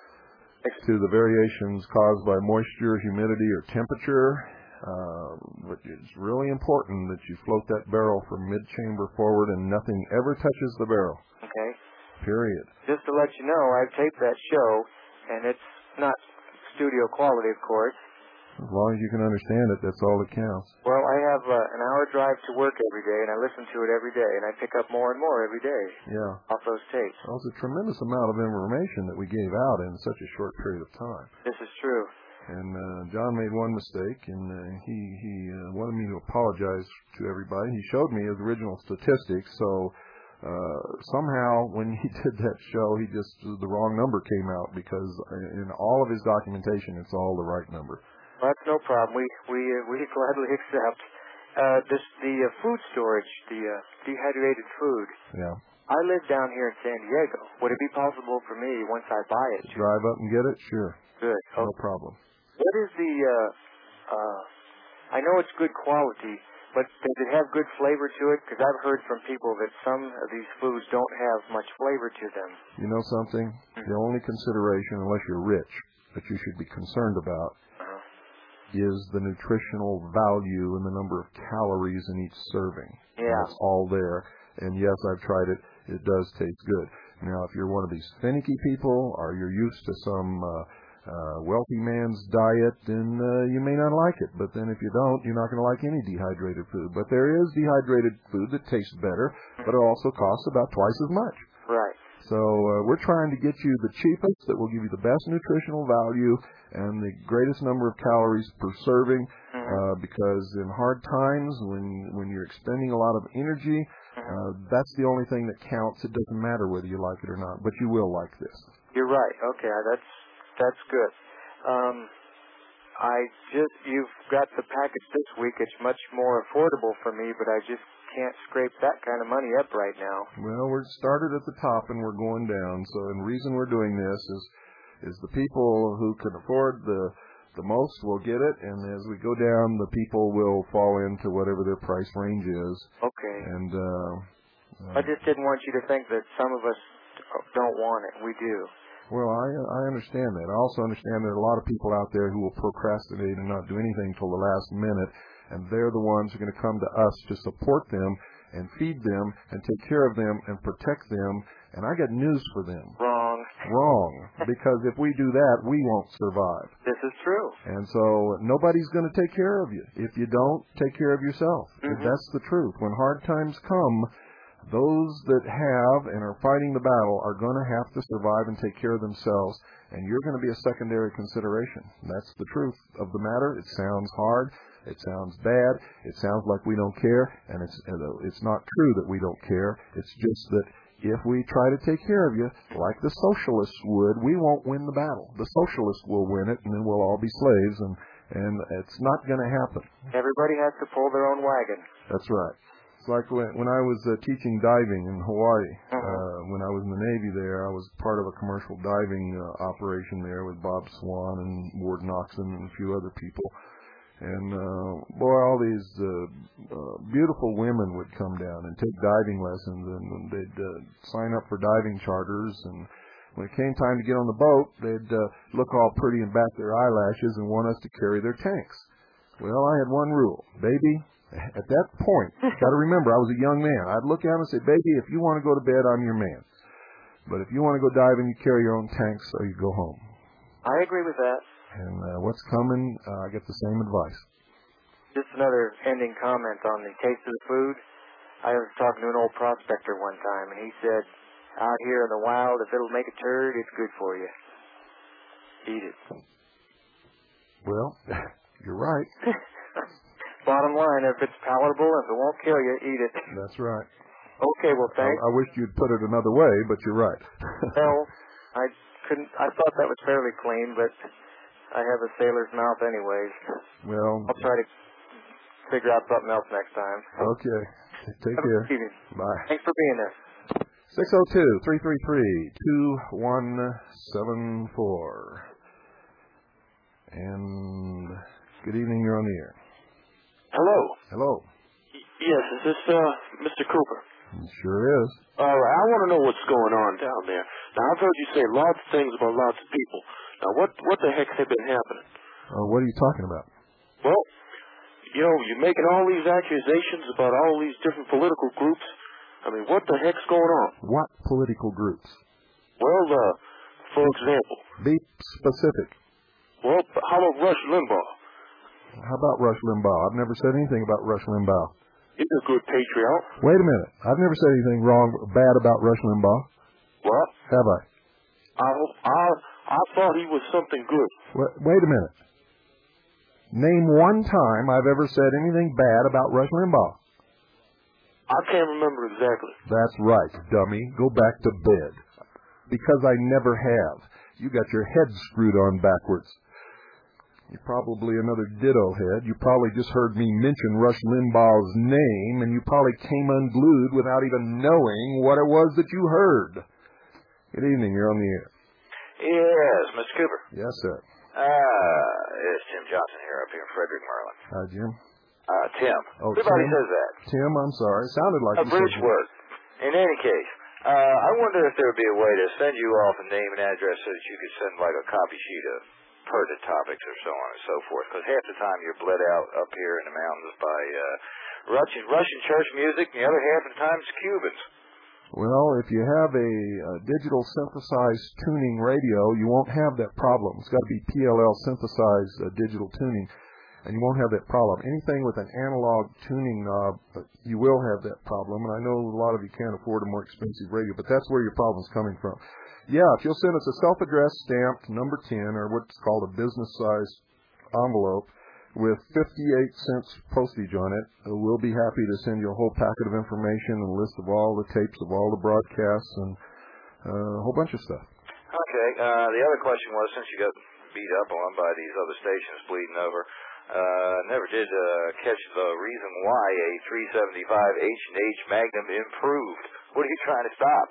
to the variations caused by moisture, humidity, or temperature. Uh, but it's really important that you float that barrel from mid-chamber forward and nothing ever touches the barrel. Okay. Period. Just to let you know, I've taped that show, and it's not studio quality, of course. As long as you can understand it, that's all that counts. Well, I have uh, an hour drive to work every day, and I listen to it every day, and I pick up more and more every day Yeah. off those tapes. Well, it's a tremendous amount of information that we gave out in such a short period of time. This is true. And uh, John made one mistake, and uh, he, he uh, wanted me to apologize to everybody. He showed me his original statistics, so uh, somehow when he did that show, he just, the wrong number came out, because in all of his documentation, it's all the right number. Well, that's no problem. We we uh, we gladly accept. Uh, this the uh, food storage, the uh, dehydrated food. Yeah. I live down here in San Diego. Would it be possible for me, once I buy it, to drive up and get it? Sure. Good. No Okay. problem. What is the? Uh, uh, I know it's good quality, but does it have good flavor to it? Because I've heard from people that some of these foods don't have much flavor to them. You know something? Mm-hmm. The only consideration, unless you're rich, that you should be concerned about is the nutritional value and the number of calories in each serving. Yeah. That's all there. And yes, I've tried it. It does taste good. Now, if you're one of these finicky people, or you're used to some uh, uh, wealthy man's diet, then uh, you may not like it. But then if you don't, you're not going to like any dehydrated food. But there is dehydrated food that tastes better, but it also costs about twice as much. Right. So uh, we're trying to get you the cheapest that will give you the best nutritional value and the greatest number of calories per serving, mm-hmm. uh, because in hard times, when when you're expending a lot of energy, uh, that's the only thing that counts. It doesn't matter whether you like it or not, but you will like this. You're right. Okay, that's that's good. Um, I just you've got the package this week. It's much more affordable for me, but I just can't scrape that kind of money up right now. Well, we're started at the top and we're going down. So, and the reason we're doing this is is the people who can afford the the most will get it, and as we go down, the people will fall into whatever their price range is. Okay. And uh, uh, I just didn't want you to think that some of us don't want it. We do. Well, I I understand that. I also understand there are a lot of people out there who will procrastinate and not do anything till the last minute, and they're the ones who are going to come to us to support them and feed them and take care of them and protect them. And I got news for them. Wrong. Wrong. Because if we do that, we won't survive. This is true. And so nobody's going to take care of you if you don't take care of yourself. Mm-hmm. That's the truth. When hard times come, those that have and are fighting the battle are going to have to survive and take care of themselves, and you're going to be a secondary consideration. That's the truth of the matter. It sounds hard. It sounds bad. It sounds like we don't care, and it's it's not true that we don't care. It's just that if we try to take care of you like the socialists would, we won't win the battle. The socialists will win it, and then we'll all be slaves, and, and it's not going to happen. Everybody has to pull their own wagon. That's right. It's like when, when I was uh, teaching diving in Hawaii. Uh-huh. Uh, when I was in the Navy there, I was part of a commercial diving uh, operation there with Bob Swan and Ward Noxon and a few other people. And, uh, boy, all these uh, uh, beautiful women would come down and take diving lessons, and, and they'd uh, sign up for diving charters. And when it came time to get on the boat, they'd uh, look all pretty and bat their eyelashes and want us to carry their tanks. Well, I had one rule. Baby, at that point, got to remember, I was a young man. I'd look out and say, baby, if you want to go to bed, I'm your man. But if you want to go diving, you carry your own tanks or you go home. I agree with that. And uh, what's coming, uh, I get the same advice. Just another ending comment on the taste of the food. I was talking to an old prospector one time, and he said, out here in the wild, if it'll make a turd, it's good for you. Eat it. Well, you're right. Bottom line, if it's palatable, if it won't kill you, eat it. That's right. Okay, well, thanks. I, I wish you'd put it another way, but you're right. Well, I couldn't. I thought that was fairly clean, but I have a sailor's mouth anyways. Well, I'll try to figure out something else next time. Okay. Take have care. A good evening. Bye. Thanks for being there. six oh two, three three three, two one seven four. And good evening, you're on the air. Hello. Hello. Y- yes, is this uh, Mister Cooper? Sure is. All right, I want to know what's going on down there. Now, I've heard you say lots of things about lots of people. Now, what what the heck has been happening? Uh, what are you talking about? Well, you know, you're making all these accusations about all these different political groups. I mean, what the heck's going on? What political groups? Well, uh, for example. Be specific. Well, how about Rush Limbaugh? How about Rush Limbaugh? I've never said anything about Rush Limbaugh. He's a good patriot. Wait a minute. I've never said anything wrong, bad about Rush Limbaugh. What? Have I? I, I, I thought he was something good. Wait, wait a minute. Name one time I've ever said anything bad about Rush Limbaugh. I can't remember exactly. That's right, dummy. Go back to bed. Because I never have. You got your head screwed on backwards. You're probably another ditto head. You probably just heard me mention Rush Limbaugh's name, and you probably came unglued without even knowing what it was that you heard. Good evening. You're on the air. Yes, Mister Cooper. Yes, sir. Ah, uh, it's Tim Johnson here up here in Frederick, Maryland. Hi, Jim. Uh, Tim. Oh, Everybody Tim? says that. Tim, I'm sorry. It sounded like A you bridge said work. In any case, uh, I wonder if there would be a way to send you off a name and address so that you could send like a copy sheet of pertinent topics or so on and so forth, because half the time you're bled out up here in the mountains by uh, Russian, Russian church music, and the other half of the time it's Cubans. Well, if you have a, a digital synthesized tuning radio, you won't have that problem. It's got to be P L L synthesized uh, digital tuning, and you won't have that problem. Anything with an analog tuning knob, uh, you will have that problem, and I know a lot of you can't afford a more expensive radio, but that's where your problem's coming from. Yeah, if you'll send us a self-addressed stamped number ten, or what's called a business-sized envelope, with fifty-eight cents postage on it, uh, we'll be happy to send you a whole packet of information and a list of all the tapes of all the broadcasts and uh, a whole bunch of stuff. Okay, uh, the other question was, since you got beat up on by these other stations bleeding over, uh, never did uh, catch the reason why a three seventy-five H and H Magnum improved. What are you trying to stop?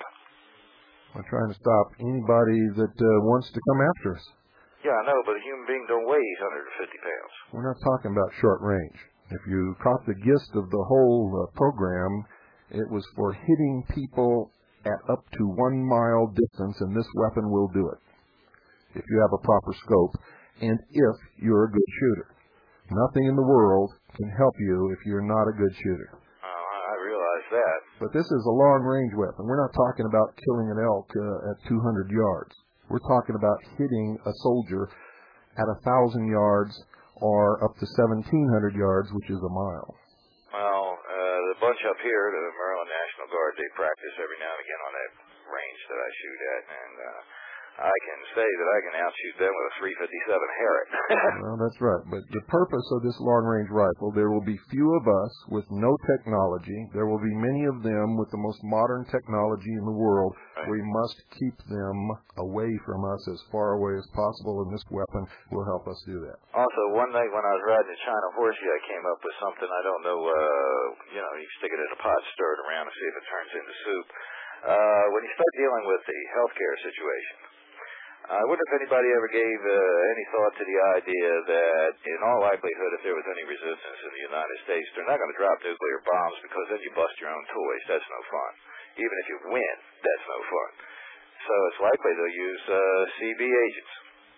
I'm trying to stop anybody that uh, wants to come after us. Yeah, I know, but a human being don't weigh eight hundred fifty pounds. We're not talking about short range. If you caught the gist of the whole uh, program, it was for hitting people at up to one mile distance, and this weapon will do it if you have a proper scope and if you're a good shooter. Nothing in the world can help you if you're not a good shooter. Uh, I realize that. But this is a long-range weapon. We're not talking about killing an elk uh, at two hundred yards. We're talking about hitting a soldier at one thousand yards or up to seventeen hundred yards, which is a mile. Well, uh, the bunch up here, the Maryland National Guard, they practice every now and again on that range that I shoot at, and uh, I can say that I can outshoot them with a three fifty-seven Harriet. Well, that's right. But the purpose of this long-range rifle, there will be few of us with no technology. There will be many of them with the most modern technology in the world. Right. We must keep them away from us as far away as possible, and this weapon will help us do that. Also, one night when I was riding a China horsey, I came up with something. I don't know, uh, you know, you stick it in a pot, stir it around, and see if it turns into soup. Uh, when you start dealing with the healthcare situation, I wonder if anybody ever gave uh, any thought to the idea that, in all likelihood, if there was any resistance in the United States, they're not going to drop nuclear bombs because then you bust your own toys. That's no fun. Even if you win, that's no fun. So it's likely they'll use uh, C B agents.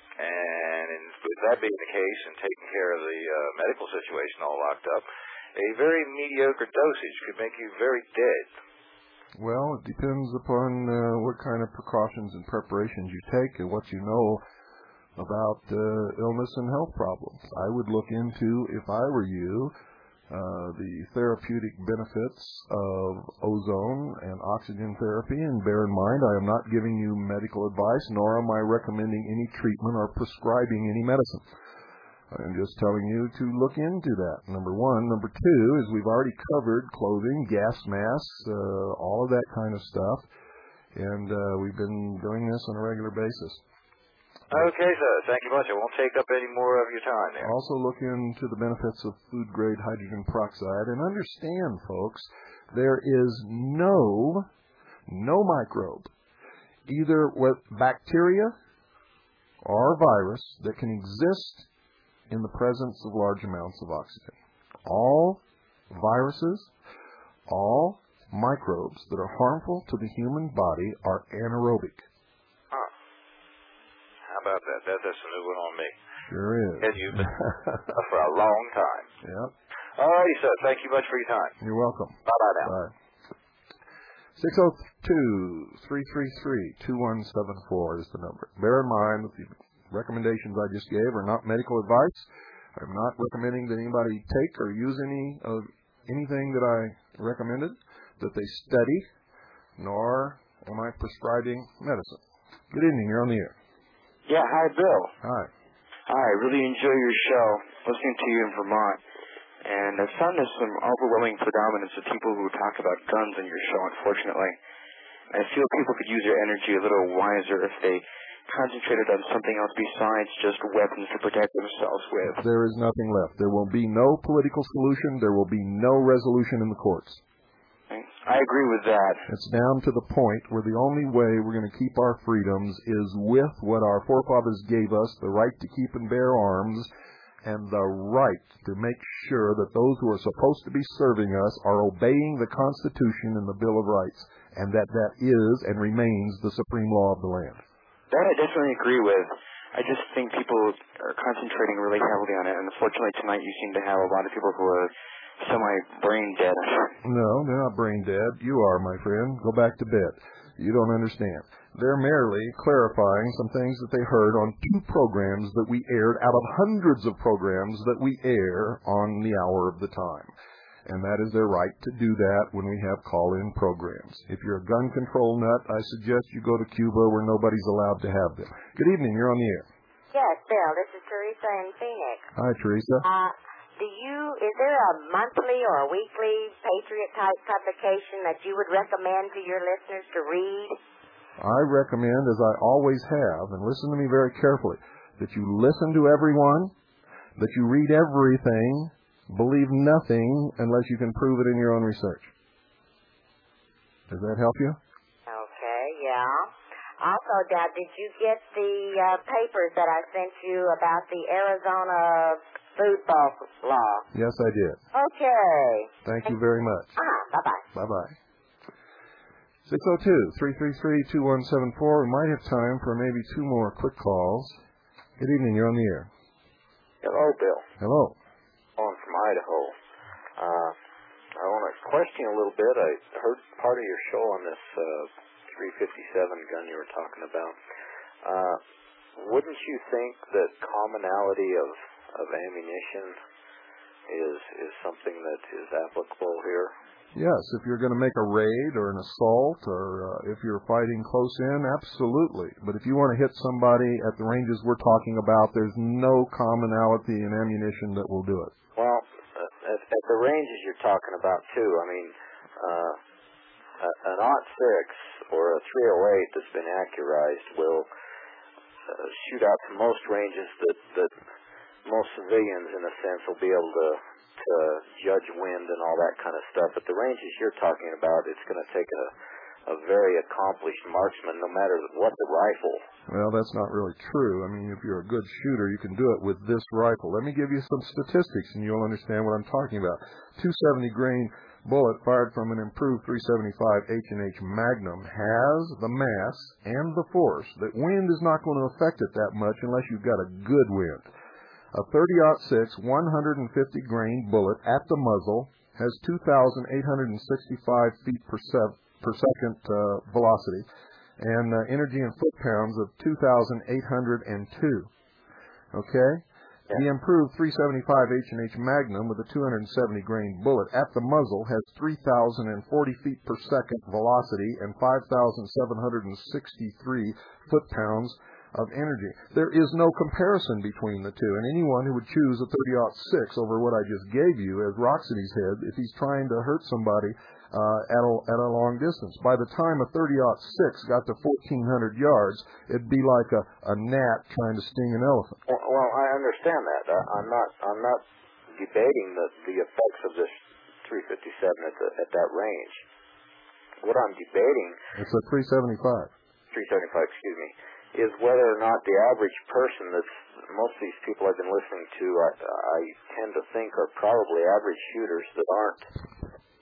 And in, with that being the case and taking care of the uh, medical situation all locked up, a very mediocre dosage could make you very dead. Well, it depends upon uh, what kind of precautions and preparations you take and what you know about uh, illness and health problems. I would look into, if I were you, uh, the therapeutic benefits of ozone and oxygen therapy. And bear in mind, I am not giving you medical advice, nor am I recommending any treatment or prescribing any medicine. I'm just telling you to look into that, number one. Number two is we've already covered clothing, gas masks, uh, all of that kind of stuff, and uh, we've been doing this on a regular basis. Okay, sir. Thank you much. I won't take up any more of your time there. Also look into the benefits of food-grade hydrogen peroxide, and understand, folks, there is no, no microbe, either with bacteria or virus, that can exist in the presence of large amounts of oxygen. All viruses, all microbes that are harmful to the human body are anaerobic. Huh. How about that? that that's a new one on me. Sure is. And you've been for a long time. Yep. All righty, sir. Thank you much for your time. You're welcome. Bye-bye now. Bye. six oh two, three three three, two one seven four is the number. Bear in mind that the recommendations I just gave are not medical advice. I'm not recommending that anybody take or use any of anything that I recommended, that they study, nor am I prescribing medicine. Good evening. You're on the air. Yeah. Hi, Bill. Hi. Hi. Really enjoy your show, listening to you in Vermont. And I've found there's some overwhelming predominance of people who talk about guns in your show, unfortunately. I feel people could use their energy a little wiser if they concentrated on something else besides just weapons to protect themselves with. There is nothing left. There will be no political solution. There will be no resolution in the courts. I agree with that. It's down to the point where the only way we're going to keep our freedoms is with what our forefathers gave us, the right to keep and bear arms, and the right to make sure that those who are supposed to be serving us are obeying the Constitution and the Bill of Rights, and that that is and remains the supreme law of the land. That I definitely agree with. I just think people are concentrating really heavily on it, and unfortunately tonight you seem to have a lot of people who are semi-brain dead. No, they're not brain dead. You are, my friend. Go back to bed. You don't understand. They're merely clarifying some things that they heard on two programs that we aired out of hundreds of programs that we air on the hour of the time. And that is their right to do that when we have call-in programs. If you're a gun control nut, I suggest you go to Cuba where nobody's allowed to have them. Good evening. You're on the air. Yes, Bill. This is Teresa in Phoenix. Hi, Teresa. Uh, do you, is there a monthly or a weekly Patriot-type publication that you would recommend to your listeners to read? I recommend, as I always have, and listen to me very carefully, that you listen to everyone, that you read everything, believe nothing unless you can prove it in your own research. Does that help you? Okay, yeah. Also, Dad, did you get the uh, papers that I sent you about the Arizona food bulk law? Yes, I did. Okay. Thank you very much. Uh-huh. Bye-bye. Bye-bye. six oh two, three three three, two one seven four. We might have time for maybe two more quick calls. Good evening. You're on the air. Hello, Bill. Hello. Calling from Idaho. Uh, I want to question you a little bit. I heard part of your show on this uh, three fifty-seven gun you were talking about. Uh, wouldn't you think that commonality of, of ammunition is is something that is applicable here? Yes, if you're going to make a raid or an assault, or uh, if you're fighting close in, absolutely. But if you want to hit somebody at the ranges we're talking about, there's no commonality in ammunition that will do it. Well, at, at the ranges you're talking about, too, I mean, uh, an O T six or a three oh eight that's been accurized will uh, shoot out to most ranges that, that most civilians, in a sense, will be able to to judge wind and all that kind of stuff. At the ranges you're talking about, it's going to take a, a very accomplished marksman, no matter what the rifle. Well, that's not really true. I mean, if you're a good shooter, you can do it with this rifle. Let me give you some statistics, and you'll understand what I'm talking about. two seventy grain bullet fired from an improved three seventy-five H and H Magnum has the mass and the force that wind is not going to affect it that much unless you've got a good wind. A thirty aught six one hundred fifty grain bullet at the muzzle has two thousand eight hundred sixty-five feet per, se- per second uh, velocity and uh, energy in foot-pounds of two thousand eight hundred two. Okay? Yeah. The improved three seventy-five H and H Magnum with a two hundred seventy grain bullet at the muzzle has three thousand forty feet per second velocity and five thousand seven hundred sixty-three foot-pounds of energy. There is no comparison between the two, and anyone who would choose a thirty aught six over what I just gave you as rocks in his head if he's trying to hurt somebody uh, at, a, at a long distance. By the time a thirty aught six got to fourteen hundred yards, it'd be like a, a gnat trying to sting an elephant. Well, well I understand that. I, I'm not I'm not debating the, the effects of this three fifty-seven at, the, at that range. What I'm debating... It's a three seventy-five. three seventy-five, excuse me. Is whether or not the average person that's, most of these people I've been listening to, I, I tend to think are probably average shooters that aren't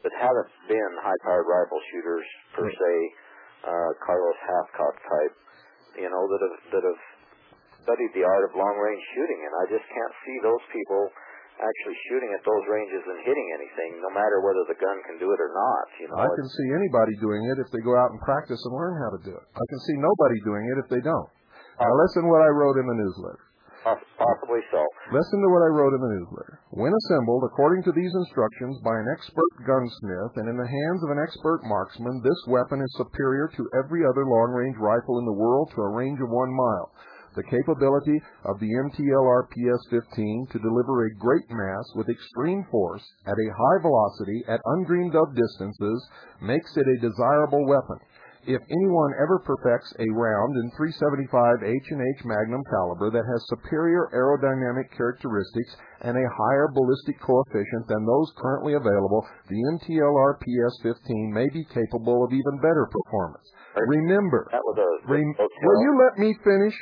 that haven't been high-powered rifle shooters per right. se, uh, Carlos Hathcock type, you know, that have that have studied the art of long-range shooting, and I just can't see those people actually shooting at those ranges and hitting anything, no matter whether the gun can do it or not. You know, I can see anybody doing it if they go out and practice and learn how to do it. I can see nobody doing it if they don't. Now listen to what I wrote in the newsletter. Possibly so. Listen to what I wrote in the newsletter. When assembled according to these instructions by an expert gunsmith and in the hands of an expert marksman, this weapon is superior to every other long-range rifle in the world to a range of one mile. The capability of the M T L R P S fifteen to deliver a great mass with extreme force at a high velocity at undreamed-of distances makes it a desirable weapon. If anyone ever perfects a round in three seventy-five H and H Magnum caliber that has superior aerodynamic characteristics and a higher ballistic coefficient than those currently available, the M T L R P S fifteen may be capable of even better performance. Remember, that was a, rem- will you let me finish?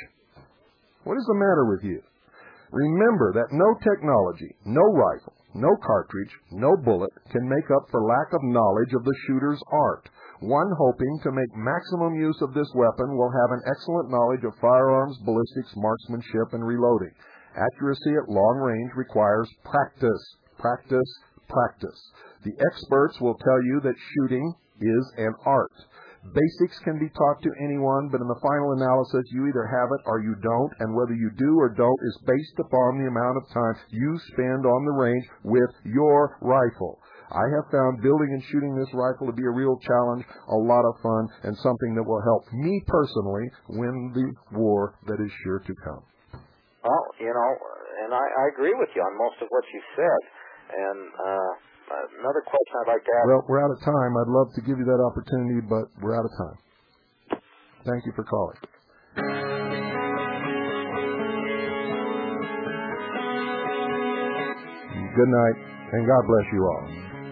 What is the matter with you? Remember that no technology, no rifle, no cartridge, no bullet can make up for lack of knowledge of the shooter's art. One hoping to make maximum use of this weapon will have an excellent knowledge of firearms, ballistics, marksmanship, and reloading. Accuracy at long range requires practice, practice, practice. The experts will tell you that shooting is an art. Basics can be taught to anyone, but in the final analysis, you either have it or you don't, and whether you do or don't is based upon the amount of time you spend on the range with your rifle. I have found building and shooting this rifle to be a real challenge, a lot of fun, and something that will help me personally win the war that is sure to come. Well, you know, and I, I agree with you on most of what you said, and uh, another question I'd like to ask. Well, we're out of time. I'd love to give you that opportunity, but we're out of time. Thank you for calling. Good night, and God bless you all.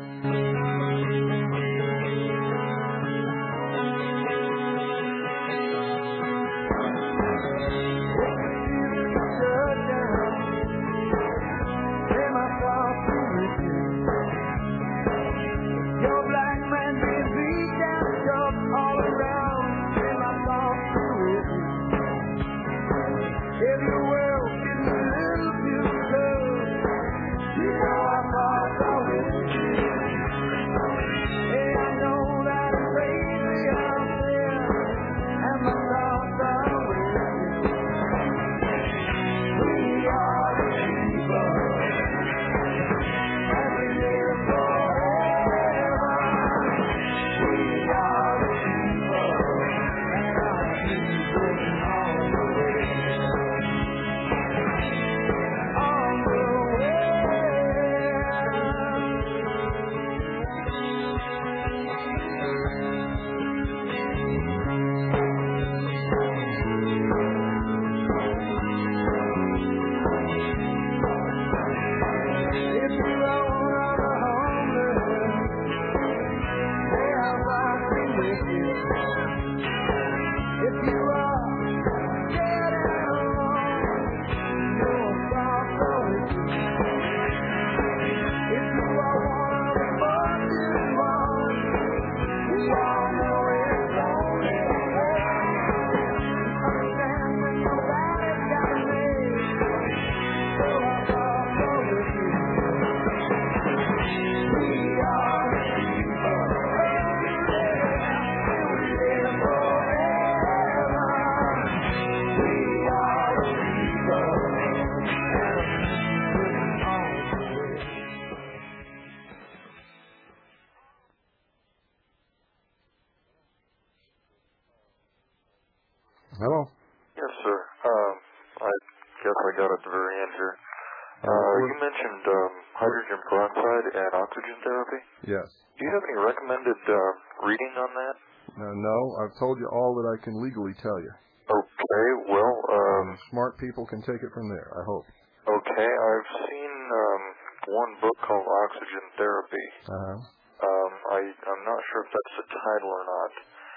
Hello? Yes, sir. Um, I guess I got at the very end here. Uh, you mentioned um, hydrogen peroxide and oxygen therapy. Yes. Do you have any recommended uh, reading on that? Uh, no, I've told you all that I can legally tell you. Okay, well... Um, smart people can take it from there, I hope. Okay, I've seen um, one book called Oxygen Therapy. Uh-huh. Um, I, I'm not sure if that's the title or not.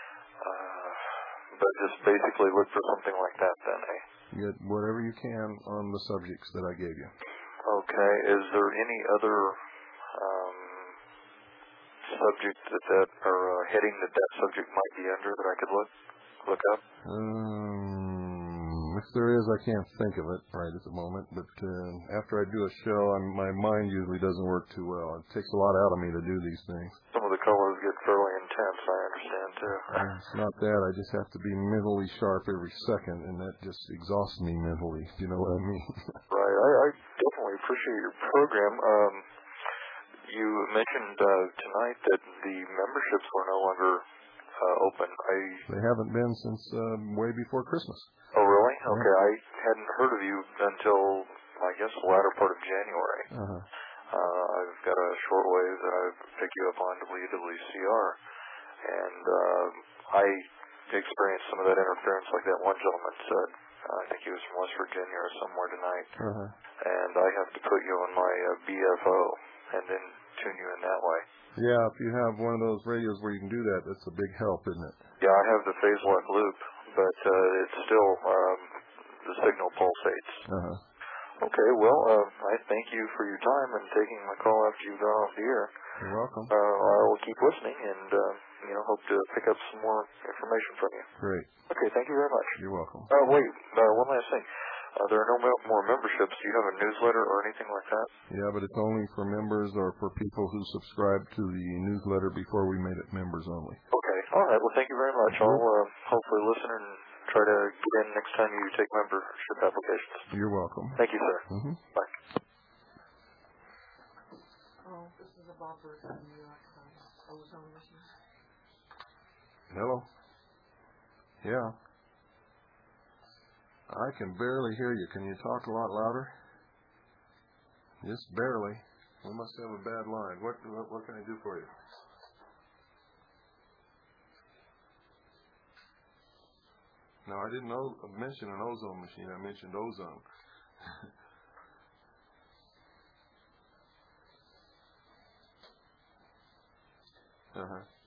Uh, but just basically look for something like that then, eh? Get whatever you can on the subjects that I gave you. Okay, is there any other um, subject that that or uh, heading that that subject might be under that I could look look up? Um, if there is, I can't think of it right at the moment. But uh, after I do a show, I'm, my mind usually doesn't work too well. It takes a lot out of me to do these things. Some of the colors get fairly intense. I understand too. Uh, it's not that. I just have to be mentally sharp every second, and that just exhausts me mentally. If you know what I mean. Right. I, I definitely appreciate your program. Um, you mentioned uh, tonight that the memberships were no longer uh, open. I They haven't been since uh, way before Christmas. Oh, really? Okay. I hadn't heard of you until, I guess, the latter part of January. Uh-huh. Uh, I've got a shortwave that I pick you up on W W C R, and uh, I experienced some of that interference like that one gentleman said. Uh, I think he was from West Virginia or somewhere tonight. Uh-huh. And I have to put you on my uh, B F O and then tune you in that way. Yeah, if you have one of those radios where you can do that, that's a big help, isn't it? Yeah, I have the phase lock loop, but uh, it's still, um, the signal pulsates. Uh-huh. Okay, well, uh, I thank you for your time and taking my call after you've gone off the air. You're welcome. Uh, I will keep listening and, uh, you know, hope to pick up some more information from you. Great. Okay, thank you very much. You're welcome. Uh, wait, uh, one last thing. Uh, there are no mo- more memberships. Do you have a newsletter or anything like that? Yeah, but it's only for members or for people who subscribe to the newsletter before we made it members only. Okay. All right. Well, thank you very much. I'll uh, hopefully listen and try to get in next time you take membership applications. You're welcome. Thank you, sir. Mm-hmm. Bye. Oh, this is a Bob Burke from New York Times. Ozone machine. Hello? Yeah. I can barely hear you. Can you talk a lot louder? Just barely. We must have a bad line. What, what, what can I do for you? No, I didn't know, mention an ozone machine. I mentioned ozone. uh-huh.